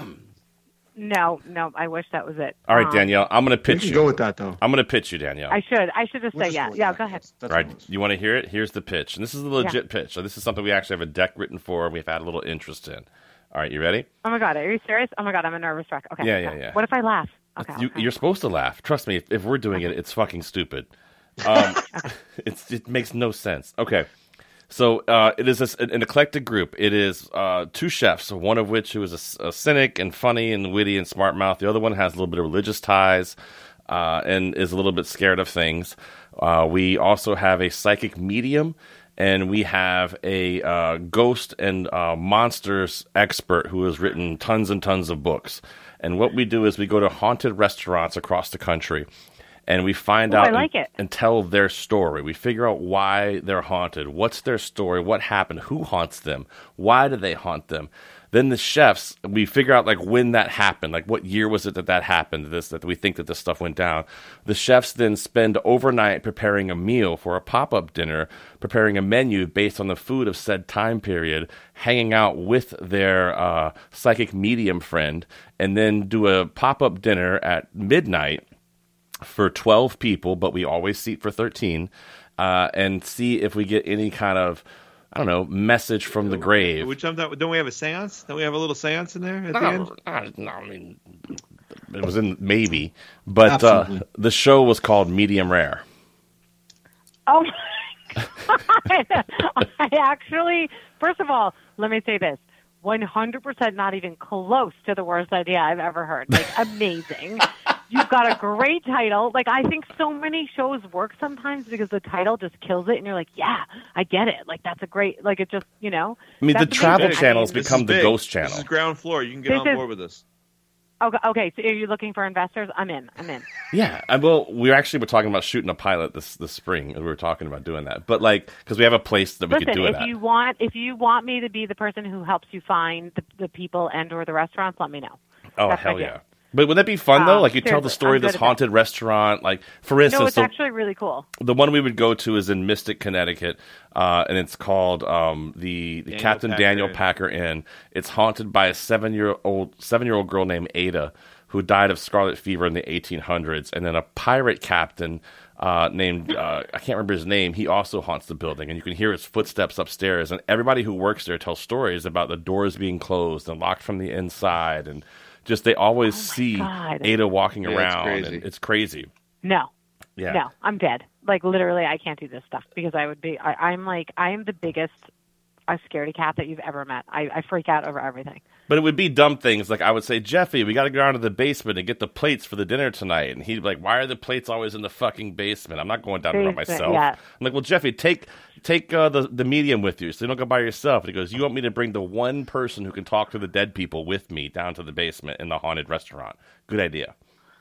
No, no. I wish that was it.
All right,
Um,
Danielle, I'm going to
We
pitch
can
you.
go with that though.
I'm going to pitch you, Danielle.
I should. I should just
We'll
say
just
yeah.
go with
Yeah,
that.
go ahead.
That's- that's
Right.
what it is.
You want to hear it? Here's the pitch. And this is the legit pitch. So this is something we actually have a deck written for, and we've had a little interest in. All right, you ready?
Oh my God, are you serious? Oh my God, I'm a nervous wreck. Okay.
Yeah, yeah,
okay.
yeah.
What if I laugh? Okay.
You,
okay.
You're supposed to laugh. Trust me. If, if we're doing it, it's fucking stupid. Um, it's it makes no sense. Okay. So uh, it is a, an eclectic group. It is uh, two chefs, one of which who is a, a cynic and funny and witty and smart mouth. The other one has a little bit of religious ties uh, and is a little bit scared of things. Uh, we also have a psychic medium, and we have a uh, ghost and uh, monsters expert who has written tons and tons of books. And what we do is we go to haunted restaurants across the country. And we find
Ooh,
out
I like
and,
it.
and tell their story. We figure out why they're haunted. What's their story? What happened? Who haunts them? Why do they haunt them? Then the chefs, we figure out like when that happened. Like what year was it that that happened? This that we think that this stuff went down. The chefs then spend overnight preparing a meal for a pop-up dinner, preparing a menu based on the food of said time period, hanging out with their uh, psychic medium friend, and then do a pop-up dinner at midnight for twelve people, but we always seat for thirteen, uh, and see if we get any kind of, I don't know, message from the grave.
Which sometimes, don't we have a seance? Don't we have a little seance in there at
no,
the end?
Uh, no, I mean, it was in maybe, but uh, the show was called Medium Rare.
Oh my God. I actually, first of all, let me say this. one hundred percent not even close to the worst idea I've ever heard. Like, amazing. You've got a great title. Like, I think so many shows work sometimes because the title just kills it, and you're like, yeah, I get it. Like, that's a great, like, it just, you know.
I mean, the
that's
Travel
amazing.
Channel has
This
become
is
the
big.
Ghost Channel.
This is ground floor. You can get
This
on
is-
board with this.
Okay, okay, so are you looking for investors? I'm in. I'm in.
Yeah, I, well, we actually were talking about shooting a pilot this this spring, and we were talking about doing that. But like, because we have a place that we
Listen,
could do it
if
at.
you want, if you want me to be the person who helps you find the, the people and or the restaurants, let me know.
Oh,
That's
hell
my
yeah.
deal.
But would that be fun, though?
Um,
Like, you tell the
seriously,
story
I'm
of this
good at that.
haunted restaurant. Like, for instance,
No, it's
the,
actually really cool.
the one we would go to is in Mystic, Connecticut, uh, and it's called um, the, the
Daniel
Captain
Packer
Daniel
Inn.
Packer Inn. It's haunted by a seven-year-old seven-year-old girl named Ada who died of scarlet fever in the eighteen hundreds, and then a pirate captain uh, named, uh, I can't remember his name, he also haunts the building, and you can hear his footsteps upstairs, and everybody who works there tells stories about the doors being closed and locked from the inside, and just they always
Oh
see
God.
Ada walking
Yeah, it's
around,
crazy.
and it's crazy.
No.
Yeah.
No, I'm dead. Like, literally, I can't do this stuff because I would be, I, I'm like, I am the biggest a scaredy cat that you've ever met. I, I freak out over everything.
But it would be dumb things like I would say, Jeffy, we got to go down to the basement and get the plates for the dinner tonight. And he'd be like, why are the plates always in the fucking basement? I'm not going down there by
Basement,
myself.
yeah.
I'm like, well, Jeffy, take take uh, the, the medium with you so you don't go by yourself. And he goes, you want me to bring the one person who can talk to the dead people with me down to the basement in the haunted restaurant? Good idea.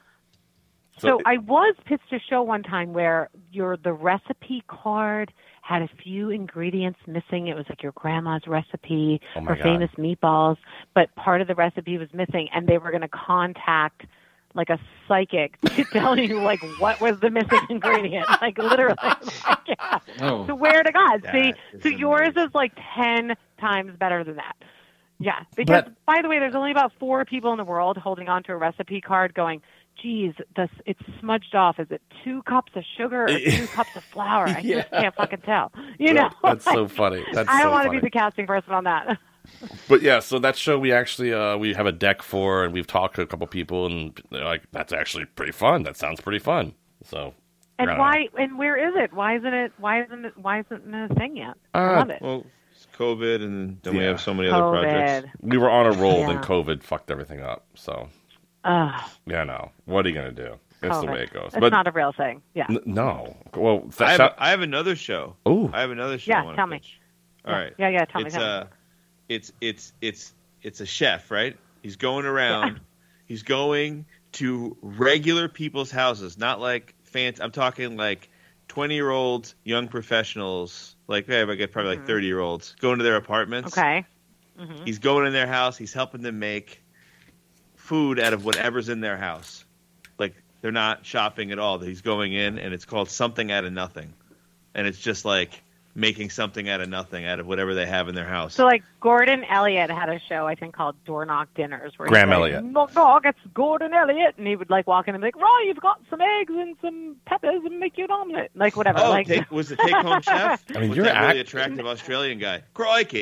So, so I was pitched a show one time where your the recipe card had a few ingredients missing. It was like your grandma's recipe
Oh my
for
God.
famous meatballs, but part of the recipe was missing, and they were going to contact like a psychic to tell you like what was the missing ingredient. Like literally, like, yeah.
Oh.
Swear to God.
That
See,
is
so yours is like ten times better than that. Yeah, because
But-
by the way, there's only about four people in the world holding on to a recipe card going, geez, this, it's smudged off. Is it two cups of sugar or two cups of flour? I
Yeah.
just can't fucking tell. You know,
That's so
Like,
funny. That's
I don't
so
want to
funny.
be the casting person on that.
But yeah, so that show we actually uh, we have a deck for, and we've talked to a couple people, and they're like, that's actually pretty fun. That sounds pretty fun. So. I
And
don't
why? And where is it? Why isn't it? Why isn't it? Why isn't it a thing yet? I
Uh,
love it.
Well, it's COVID, and then we
Yeah.
have so many other projects.
COVID.
know. We were on a roll,
Yeah.
then COVID fucked everything up. So
Ugh,
yeah, no. What are you gonna do? It's the
COVID.
way it goes.
It's
but
not a real thing. Yeah.
n- no. Well, th-
I have,
shout-
I have another show.
Ooh.
I have another show. I
Yeah,
wanna
tell me.
pitch. All
Yeah.
right.
Yeah, yeah, tell me,
It's
tell me.
uh, it's it's it's it's a chef, right? He's going around. He's going to regular people's houses, not like fancy. I'm talking like twenty-year-old young professionals, like hey, I get probably like thirty-year-olds, going to their apartments.
Okay. Mm-hmm.
He's going in their house. He's helping them make food out of whatever's in their house. Like they're not shopping at all. He's going in, and it's called Something Out of Nothing, and it's just like making something out of nothing out of whatever they have in their house.
So, like, Gordon Elliott had a show, I think, called Door Knock Dinners. Where
Graham
he's like,
Elliott.
Knock, knock, it's Gordon Elliott. And he would, like, walk in and be like, right, you've got some eggs and some peppers and make you an omelet. Like, whatever.
oh,
like,
take, was the Take Home Chef?
I mean,
Was
you're
that really
act-
attractive Australian guy. Crikey.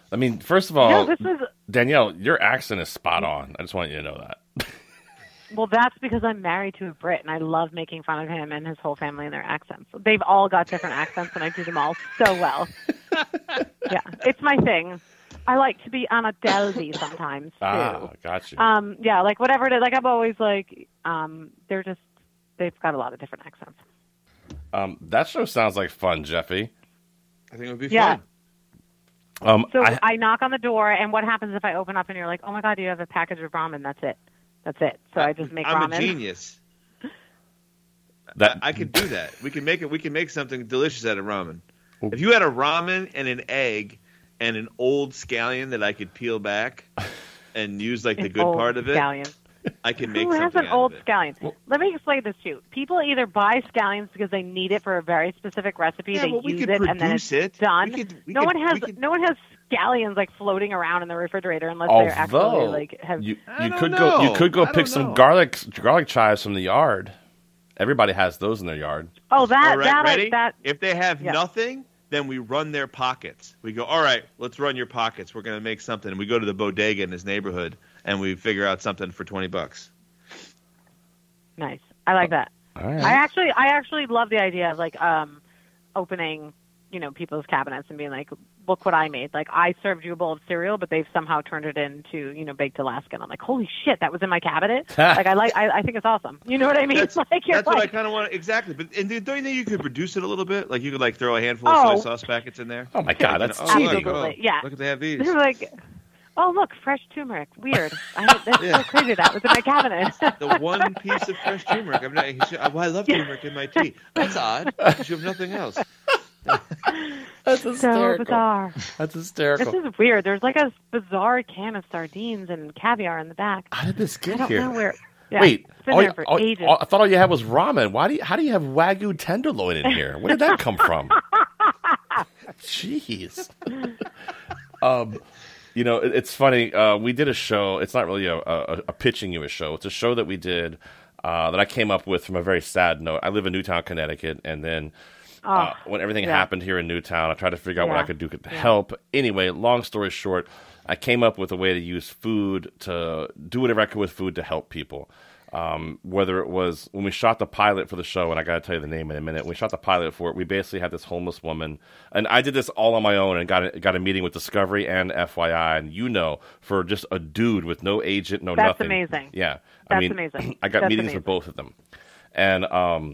I mean, first of all,
No, this is-
Danielle, your accent is spot on. I just want you to know that.
Well, that's because I'm married to a Brit, and I love making fun of him and his whole family and their accents. They've all got different accents, and I do them all so well. Yeah, it's my thing. I like to be Anna Delvey sometimes, too.
Ah, got you.
Um, yeah, like whatever it is. Like I'm always like, um, they're just, they've got a lot of different accents.
Um, that show sounds like fun, Jeffy.
I think it would be
Yeah.
fun.
Um,
So
I,
I, knock on the door, and what happens if I open up and you're like, oh my God, you have a package of ramen? That's it. That's it. So I just make
I'm
ramen.
a genius.
that
I could do that. We can make it. We can make something delicious out of ramen. If you had a ramen and an egg and an old scallion that I could peel back and use like the
An
good
old
part of it,
scallion.
I can make
Who has
something
an
out
old
of it.
scallion? Let me explain this to you. People either buy scallions because they need it for a very specific recipe.
Yeah,
they
well, we
use
could
it, and then it's
produce it.
done.
We could- we
no
could-
one has
we could-
no one has scallions like floating around in the refrigerator unless they're actually
although
like have.
you,
I
you
don't
could go, you
know.
could go
I
pick
don't
some
know.
garlic garlic chives from the yard. Everybody has those in their yard.
Oh, that
All right,
that
ready?
I, that.
If they have
Yeah.
nothing, then we run their pockets. We go, all right, let's run your pockets. We're going to make something. And we go to the bodega in his neighborhood, and we figure out something for twenty bucks.
Nice. I like that.
All right.
I actually, I actually love the idea of like um, opening, you know, people's cabinets and being like, "Look what I made!" Like I served you a bowl of cereal, but they've somehow turned it into, you know, baked Alaska. And I'm like, "Holy shit, that was in my cabinet!" Like I like, I, I think it's awesome. You know what I mean?
That's,
like you're
that's what I
like,
kind of want. Exactly. But and don't you think you could reduce it a little bit? Like you could like throw a handful
Oh.
of soy sauce packets in there.
Oh my God, that's
oh,
cheating.
look, oh,
Absolutely, yeah.
Look, they have these.
they're like, "Oh, look, fresh turmeric. Weird. I, that's
Yeah.
so crazy. That was in my cabinet."
The one piece of fresh turmeric. I'm not, he should, well, I love turmeric in my tea. That's odd. Because you have nothing else.
That's
so
hysterical.
bizarre.
That's
This
hysterical.
is weird. There's like a bizarre can of sardines and caviar in the back.
How did this
I
get
don't
here?
know where. Yeah,
Wait,
it's been
all
there
you-
for
all-
ages.
all- I thought all you had was ramen. Why do you, how do you have Wagyu tenderloin in here? Where did that come from? Jeez. um, you know, it, it's funny. Uh, we did a show. It's not really a, a, a pitching you a show. It's a show that we did uh, that I came up with from a very sad note. I live in Newtown, Connecticut, and then uh, when everything
yeah.
happened here in Newtown, I tried to figure out what
Yeah.
I could do to
Yeah.
help. Anyway, long story short, I came up with a way to use food to do whatever I could with food to help people. Um, whether it was when we shot the pilot for the show, and I got to tell you the name in a minute. When we shot the pilot for it, we basically had this homeless woman, and I did this all on my own, and got a, got a meeting with Discovery and F Y I, and you know, for just a dude with no agent, no
That's
nothing.
amazing.
Yeah, I
That's
mean,
amazing.
I got
That's
meetings
amazing.
with both of them, and um,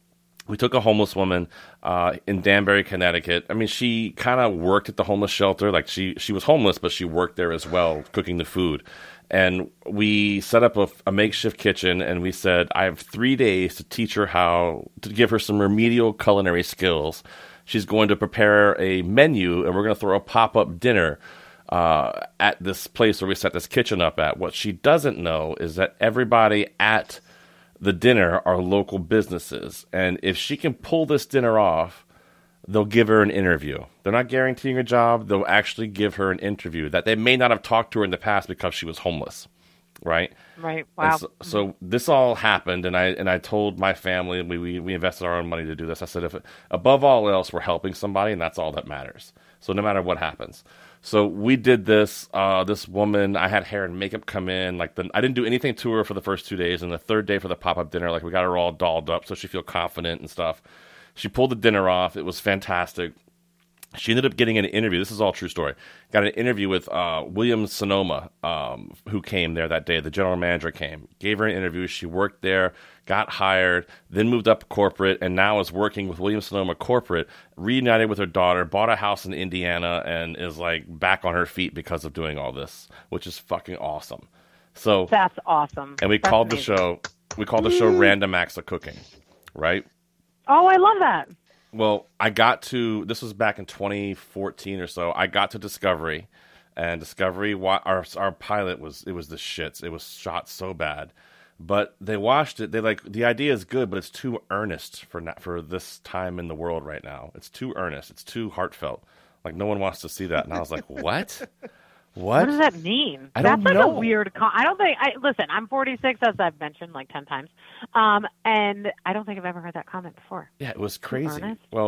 we took a homeless woman uh, in Danbury, Connecticut. I mean, she kind of worked at the homeless shelter. Like she, she was homeless, but she worked there as well, cooking the food. And we set up a, a makeshift kitchen, and we said, I have three days to teach her how to give her some remedial culinary skills. She's going to prepare a menu, and we're going to throw a pop-up dinner uh, at this place where we set this kitchen up at. What she doesn't know is that everybody at the dinner are local businesses. And if she can pull this dinner off, they'll give her an interview. They're not guaranteeing a job. They'll actually give her an interview that they may not have talked to her in the past because she was homeless, right?
Right.
And
Wow.
So, so this all happened, and I and I told my family, and we, we we invested our own money to do this. I said, if above all else, we're helping somebody, and that's all that matters. So no matter what happens. So we did this. Uh, this woman, I had hair and makeup come in. Like the, I didn't do anything to her for the first two days, and the third day for the pop up dinner, like we got her all dolled up so she feel confident and stuff. She pulled the dinner off. It was fantastic. She ended up getting an interview. This is all true story. Got an interview with uh, William Sonoma, um, who came there that day. The general manager came, gave her an interview. She worked there, got hired, then moved up corporate, and now is working with William Sonoma corporate, reunited with her daughter, bought a house in Indiana, and is like back on her feet because of doing all this, which is fucking awesome. So
That's awesome.
and we
That's
called
amazing.
the show. We called the show Random Acts of Cooking, right?
Oh, I love that.
Well, I got to, this was back in twenty fourteen or so, I got to Discovery, and Discovery, wa- our our pilot was, it was the shits. It was shot so bad. But they watched it, they like, the idea is good, but it's too earnest for na- for this time in the world right now. It's too earnest. It's too heartfelt. Like, no one wants to see that. And I was like, what? What?
What does that mean?
I
That's
don't
like
know.
a weird. Con- I don't think. I listen. I'm forty-six, as I've mentioned like ten times, um, and I don't think I've ever heard that comment before.
Yeah, it was crazy.
Earnest?
Well,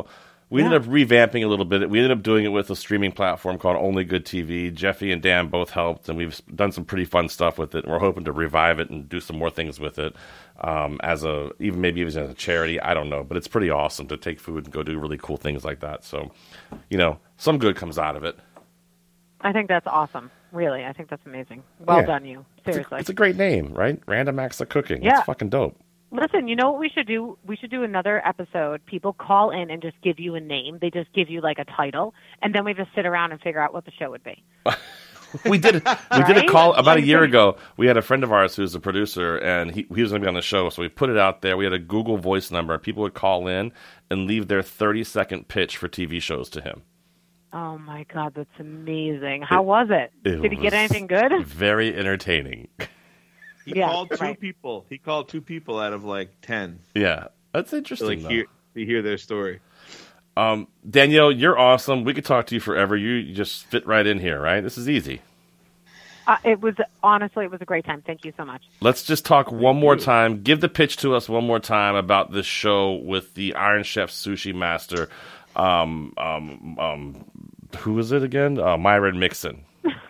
We
Yeah.
ended up revamping a little bit. We ended up doing it with a streaming platform called Only Good T V. Jeffy and Dan both helped, and we've done some pretty fun stuff with it. And we're hoping to revive it and do some more things with it, um, as a even maybe even as a charity. I don't know, but it's pretty awesome to take food and go do really cool things like that. So, you know, some good comes out of it.
I think that's awesome. Really, I think that's amazing. Well
Yeah.
done, you.
It's
Seriously.
a, it's a great name, right? Random Acts of Cooking.
Yeah.
It's fucking dope.
Listen, you know what we should do? We should do another episode. People call in and just give you a name. They just give you like a title, and then we just sit around and figure out what the show would be.
We did we
Right?
did a call about a
Like-
year ago. We had a friend of ours who's a producer, and he, he was going to be on the show, so we put it out there. We had a Google Voice number. People would call in and leave their thirty-second pitch for T V shows to him.
Oh my God, that's amazing. How was it?
It
Did he get
was
anything good?
Very entertaining.
He
Yeah,
called two
right.
people. He called two people out of like ten.
Yeah, that's
To
interesting.
like
though.
hear to hear their story.
Um, Danielle, you're awesome. We could talk to you forever. You, you just fit right in here, right? This is easy.
Uh, it was honestly, it was a great time. Thank you so much.
Let's just talk one more time. Give the pitch to us one more time about this show with the Iron Chef Sushi Master. Um, um, um, who is it again? Uh, Myron Mixon.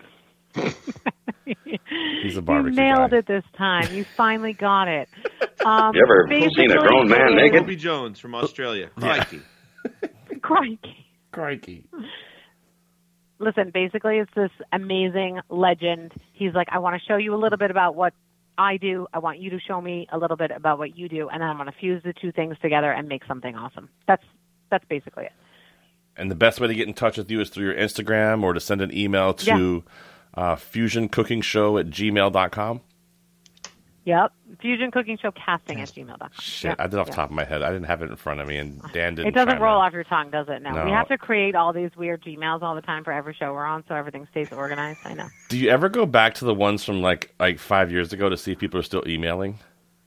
He's a barbecue
You nailed
guy.
it this time. You finally got it. Um,
You ever
basically-
seen a grown man naked?
Toby Jones from Australia. Crikey.
Crikey.
Crikey.
Listen, basically, it's this amazing legend. He's like, I want to show you a little bit about what I do. I want you to show me a little bit about what you do, and then I'm going to fuse the two things together and make something awesome. That's that's basically it.
And the best way to get in touch with you is through your Instagram or to send an email to uh, fusion cooking show at gmail dot com.
Yep. Fusion Cooking Show Casting at gmail dot com.
Shit,
Yep.
I did off the
Yep.
top of my head. I didn't have it in front of me, and Dan didn't.
It doesn't
chime
roll
in.
off your tongue, does it? No.
No.
We have to create all these weird Gmails all the time for every show we're on, so everything stays organized. I know.
Do you ever go back to the ones from like like five years ago to see if people are still emailing?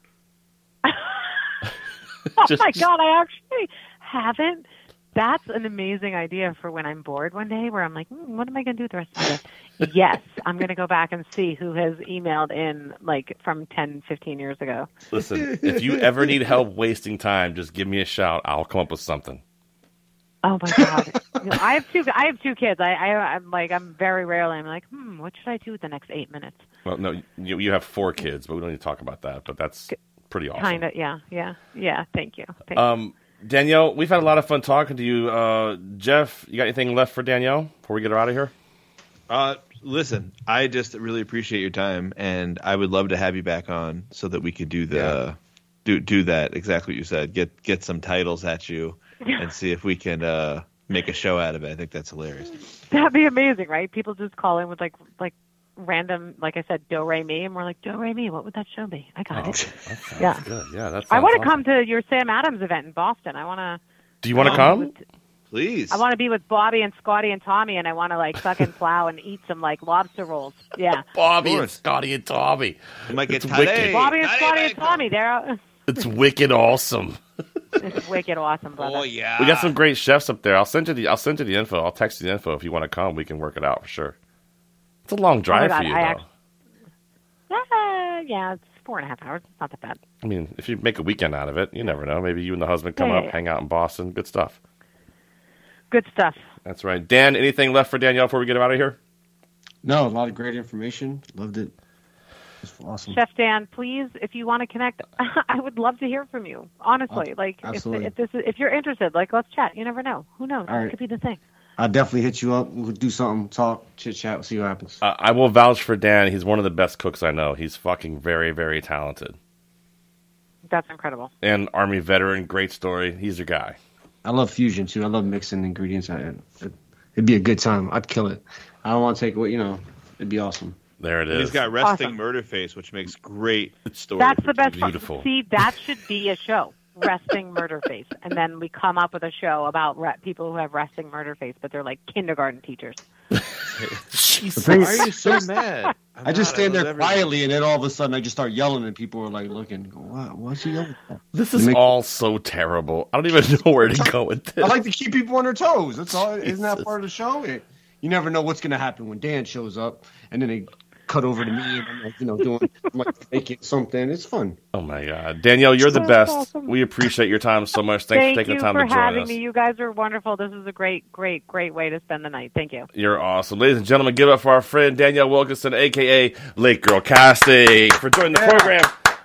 Oh
Just-
my God, I actually haven't. That's an amazing idea for when I'm bored one day where I'm like, hmm, what am I going to do the rest of the day? Yes, I'm going to go back and see who has emailed in like from ten, fifteen years ago.
Listen, if you ever need help wasting time, just give me a shout. I'll come up with something.
Oh my God. You know, I have two, I have two kids. I, I, I'm like, I'm very rarely, I'm like, hmm, what should I do with the next eight minutes?
Well, no, you, you have four kids, but we don't need to talk about that. But that's pretty awesome.
Kind of. Yeah. Yeah. Yeah. Thank you. Thank
Um, Danielle, we've had a lot of fun talking to you. Uh, Jeff, you got anything left for Danielle before we get her out of here?
Uh, listen, I just really appreciate your time, and I would love to have you back on so that we could do the
Yeah.
do do that exactly what you said. Get get some titles at you and see if we can uh, make a show out of it. I think that's hilarious.
That'd be amazing, right? People just call in with like like random, like I said, do re mi, and we're like, do re mi. What would that show be? I got
Oh,
it.
that sounds
Yeah.
good. Yeah, that
I want
sounds
to come
awesome.
to your Sam Adams event in Boston. I want to.
Do you want to come?
Please.
I want to be with Bobby and Scotty and Tommy, and I want to like fucking plow and eat some like lobster rolls. Yeah.
Bobby and Scotty and Tommy.
You might get
It's
Tade.
wicked.
Bobby and
Tade
Scotty
might
and Tommy. They're
It's wicked awesome.
it's wicked awesome, brother.
Oh yeah.
We got some great chefs up there. I'll send you the I'll send you the info. I'll text you the info if you want to come. We can work it out for sure. It's a long drive
God,
for you,
I
though.
act- Uh, yeah, it's four and a half hours. It's not that bad.
I mean, if you make a weekend out of it, you never know. Maybe you and the husband come
Yeah,
up,
yeah.
hang out in Boston. Good stuff.
Good stuff.
That's right. Dan, anything left for Danielle before we get out of here?
No, a lot of great information. Loved it. It's awesome.
Chef Dan, please, if you want to connect, I would love to hear from you. Honestly,
Oh,
like if,
absolutely.
if this is, if you're interested, like let's chat. You never know. Who knows?
All right.
It could be the thing.
I'll definitely hit you up. We'll do something, talk, chit chat, see what happens.
Uh, I will vouch for Dan. He's one of the best cooks I know. He's fucking very, very talented.
That's incredible.
And Army veteran, great story. He's your guy.
I love fusion too. I love mixing ingredients. I, it, it'd be a good time. I'd kill it. I don't want to take away, you know, it'd be awesome.
There it
And
is.
he's got resting
Awesome.
murder face, which makes great story.
That's
for
the best
T V.
part.
Beautiful.
See, that should be a show. Resting murder face, and then we come up with a show about re- people who have resting murder face, but they're like kindergarten teachers.
Jesus.
Why are you so mad? I'm
I just
not.
stand
I
there
love everything.
quietly, and then all of a sudden I just start yelling, and people are like looking. Go, what? What's he yelling for?
This is
Make-
all so terrible. I don't even know where to go with this.
I like to keep people on their toes. That's all. Isn't that part of the show? It, you never know what's going to happen when Dan shows up, and then they cut over to me, and I'm like, you know, doing I'm like making something. It's fun.
Oh my God, Danielle, you're the
That's
best.
awesome.
We appreciate your time so much. Thanks
Thank
for taking
you
the time
for
to join
having
us.
me. You guys are wonderful. This is a great, great, great way to spend the night. Thank you.
You're awesome. Ladies and gentlemen, give it up for our friend Danielle Wilkinson, a k a. Lake Girl Casting, for joining the program.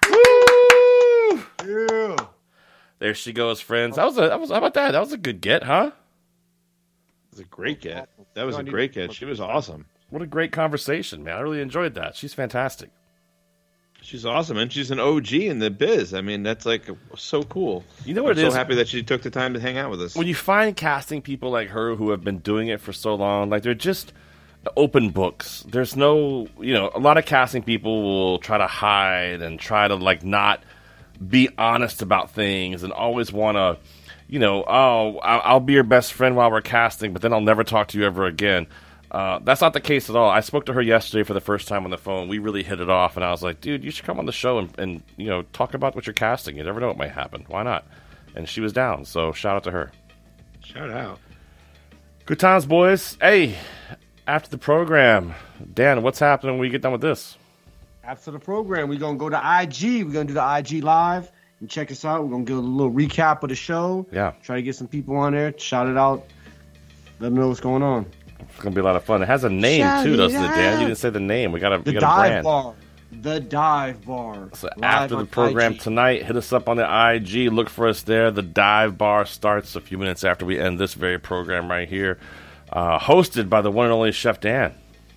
Woo!
Yeah.
There she goes, friends. That was a, that was, how about that? That was a good get, huh?
It was a great get. That was a great get. She was awesome.
What a great conversation, man. I really enjoyed that. She's fantastic.
She's awesome, and she's an O G in the biz. I mean, that's like so cool.
You know what
I'm
it
so
is?
happy that she took the time to hang out with us.
When you find casting people like her who have been doing it for so long, like they're just open books. There's no, you know, a lot of casting people will try to hide and try to like not be honest about things and always want to, you know, oh, I'll I'll be your best friend while we're casting, but then I'll never talk to you ever again. Uh, that's not the case at all. I spoke to her yesterday for the first time on the phone. We really hit it off, and I was like, dude, you should come on the show and, and you know, talk about what you're casting. You never know what might happen. Why not? And she was down, so shout out to her.
Shout out.
Good times, boys. Hey, after the program, Dan, what's happening when we get done with this?
After the program, we're going to go to I G. We're going to do the I G Live and check us out. We're going to give a little recap of the show.
Yeah.
Try to get some people on there, shout it out, let them know what's going on.
It's going to be a lot of fun. It has a name,
Shout
too,
it
doesn't it, Dan?
out.
You didn't say the name. We got a,
The
we got a
Dive
brand.
Bar. The Dive Bar.
So
Live
after the
on
program
I G.
tonight, hit us up on the I G. Look for us there. The Dive Bar starts a few minutes after we end this very program right here. Uh, hosted by the one and only Chef Dan.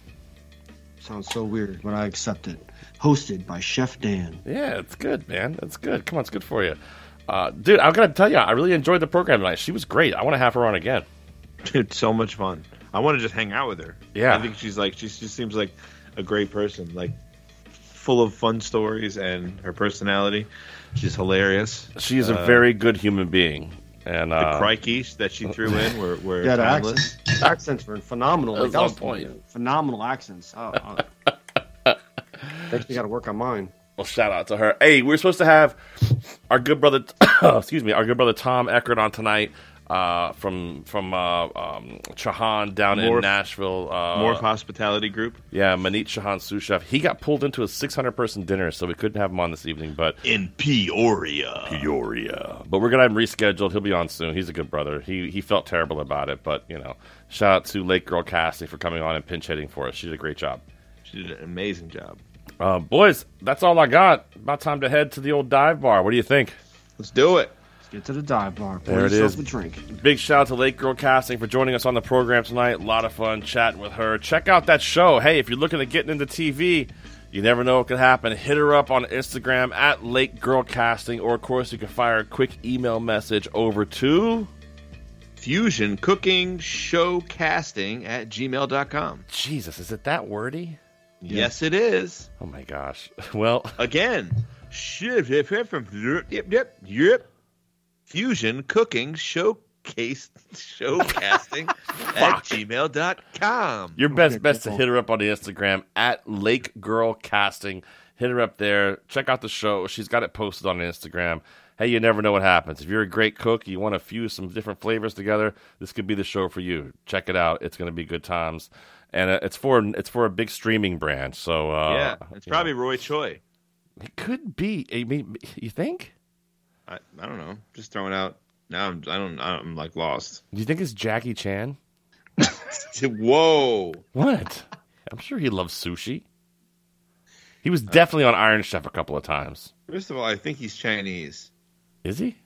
Sounds so weird, but I accept it. Hosted by Chef Dan.
Yeah, it's good, man. It's good. Come on, it's good for you. Uh, dude, I'm going to tell you, I really enjoyed the program tonight. She was great. I want to have her on again.
Dude, so much fun. I want to just hang out with her.
Yeah.
I think she's like, she just seems like a great person, like full of fun stories, and her personality. She's hilarious.
She is a
Uh,
very good human being. And
The
uh,
crikeys that she threw in were, were
Yeah, the
timeless.
accents, accents were phenomenal.
That was
Like,
on
that
point.
Phenomenal accents. Oh, oh. Actually, got to work on mine.
Well, shout out to her. Hey, we were supposed to have our good brother, excuse me, our good brother Tom Eckert on tonight uh, from from uh, um, Chahan down in
Morph-
Nashville. Uh,
Morph Hospitality Group.
Yeah, Manit Chahan sous chef. He got pulled into a six hundred person dinner, so we couldn't have him on this evening. But
In Peoria.
Peoria. But we're gonna have him rescheduled. He'll be on soon. He's a good brother. He he felt terrible about it, but you know, shout out to Lake Girl Casting for coming on and pinch hitting for us. She did a great job.
She did an amazing job.
Uh, boys, that's all I got. About time to head to the old dive bar. What do you think?
Let's do it.
Let's get to the dive bar. Pour
There it
yourself
is.
a drink.
Big shout out to Lake Girl Casting for joining us on the program tonight. A lot of fun chatting with her. Check out that show. Hey, if you're looking at getting into T V, you never know what could happen. Hit her up on Instagram at Lake Girl Casting, or of course you can fire a quick email message over to
Fusion Cooking Show Casting at gmail dot com.
Jesus, is it that wordy?
Yes, it is.
Oh my gosh. Well,
Again, ship, yep, yep, yep, yep. Fusion Cooking Showcase Showcasting at gmail dot com.
your best bet to hit her up on the Instagram at Lake Girl Casting. Hit her up there. Check out the show. She's got it posted on Instagram. Hey, you never know what happens. If you're a great cook, you want to fuse some different flavors together, this could be the show for you. Check it out. It's going to be good times. And uh, it's for it's for a big streaming brand. So uh,
Yeah, it's
you
probably
know,
Roy Choi.
it could be. I mean, you think?
I, I don't know. Just throwing out. Now I'm I don't I'm like lost.
Do you think it's Jackie Chan?
Whoa.
What? I'm sure he loves sushi. He was definitely on Iron Chef a couple of times.
First of all, I think he's Chinese.
Is he?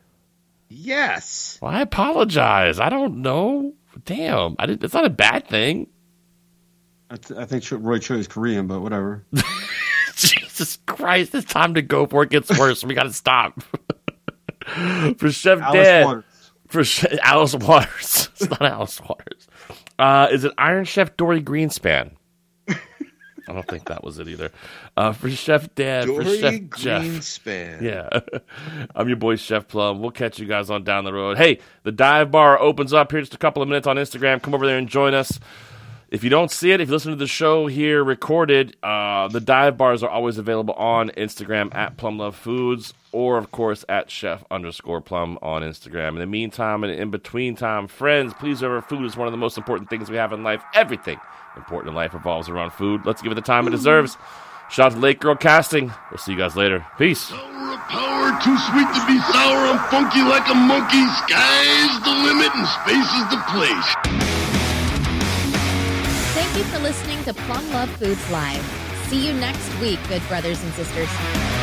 Yes.
Well, I apologize. I don't know. Damn, I didn't, it's not a bad thing.
I, th- I think Ch- Roy Choi is Korean, but whatever.
Jesus Christ, it's time to go before it gets worse. We got to stop. For Chef
Alice
Dan.
Waters.
For Chef, Alice Waters. It's not Alice Waters. Uh, is it Iron Chef Dory Greenspan? I don't think that was it either. Uh, for Chef Dan.
Dory
for Chef Jeff.
Greenspan.
Yeah. I'm your boy, Chef Plum. We'll catch you guys on down the road. Hey, the dive bar opens up here in just a couple of minutes on Instagram. Come over there and join us. If you don't see it, if you listen to the show here recorded, uh, the dive bars are always available on Instagram at Plum Love Foods, or of course at chef underscore plum on Instagram. In the meantime and in between time, friends, please remember food is one of the most important things we have in life. Everything important in life revolves around food. Let's give it the time it deserves. Shout out to Lake Girl Casting. We'll see you guys later. Peace.
Power too sweet to be sour. I'm funky like a monkey. Sky's the limit and space is the place.
Thank you for listening to Plum Love Foods Live. See you next week, good brothers and sisters.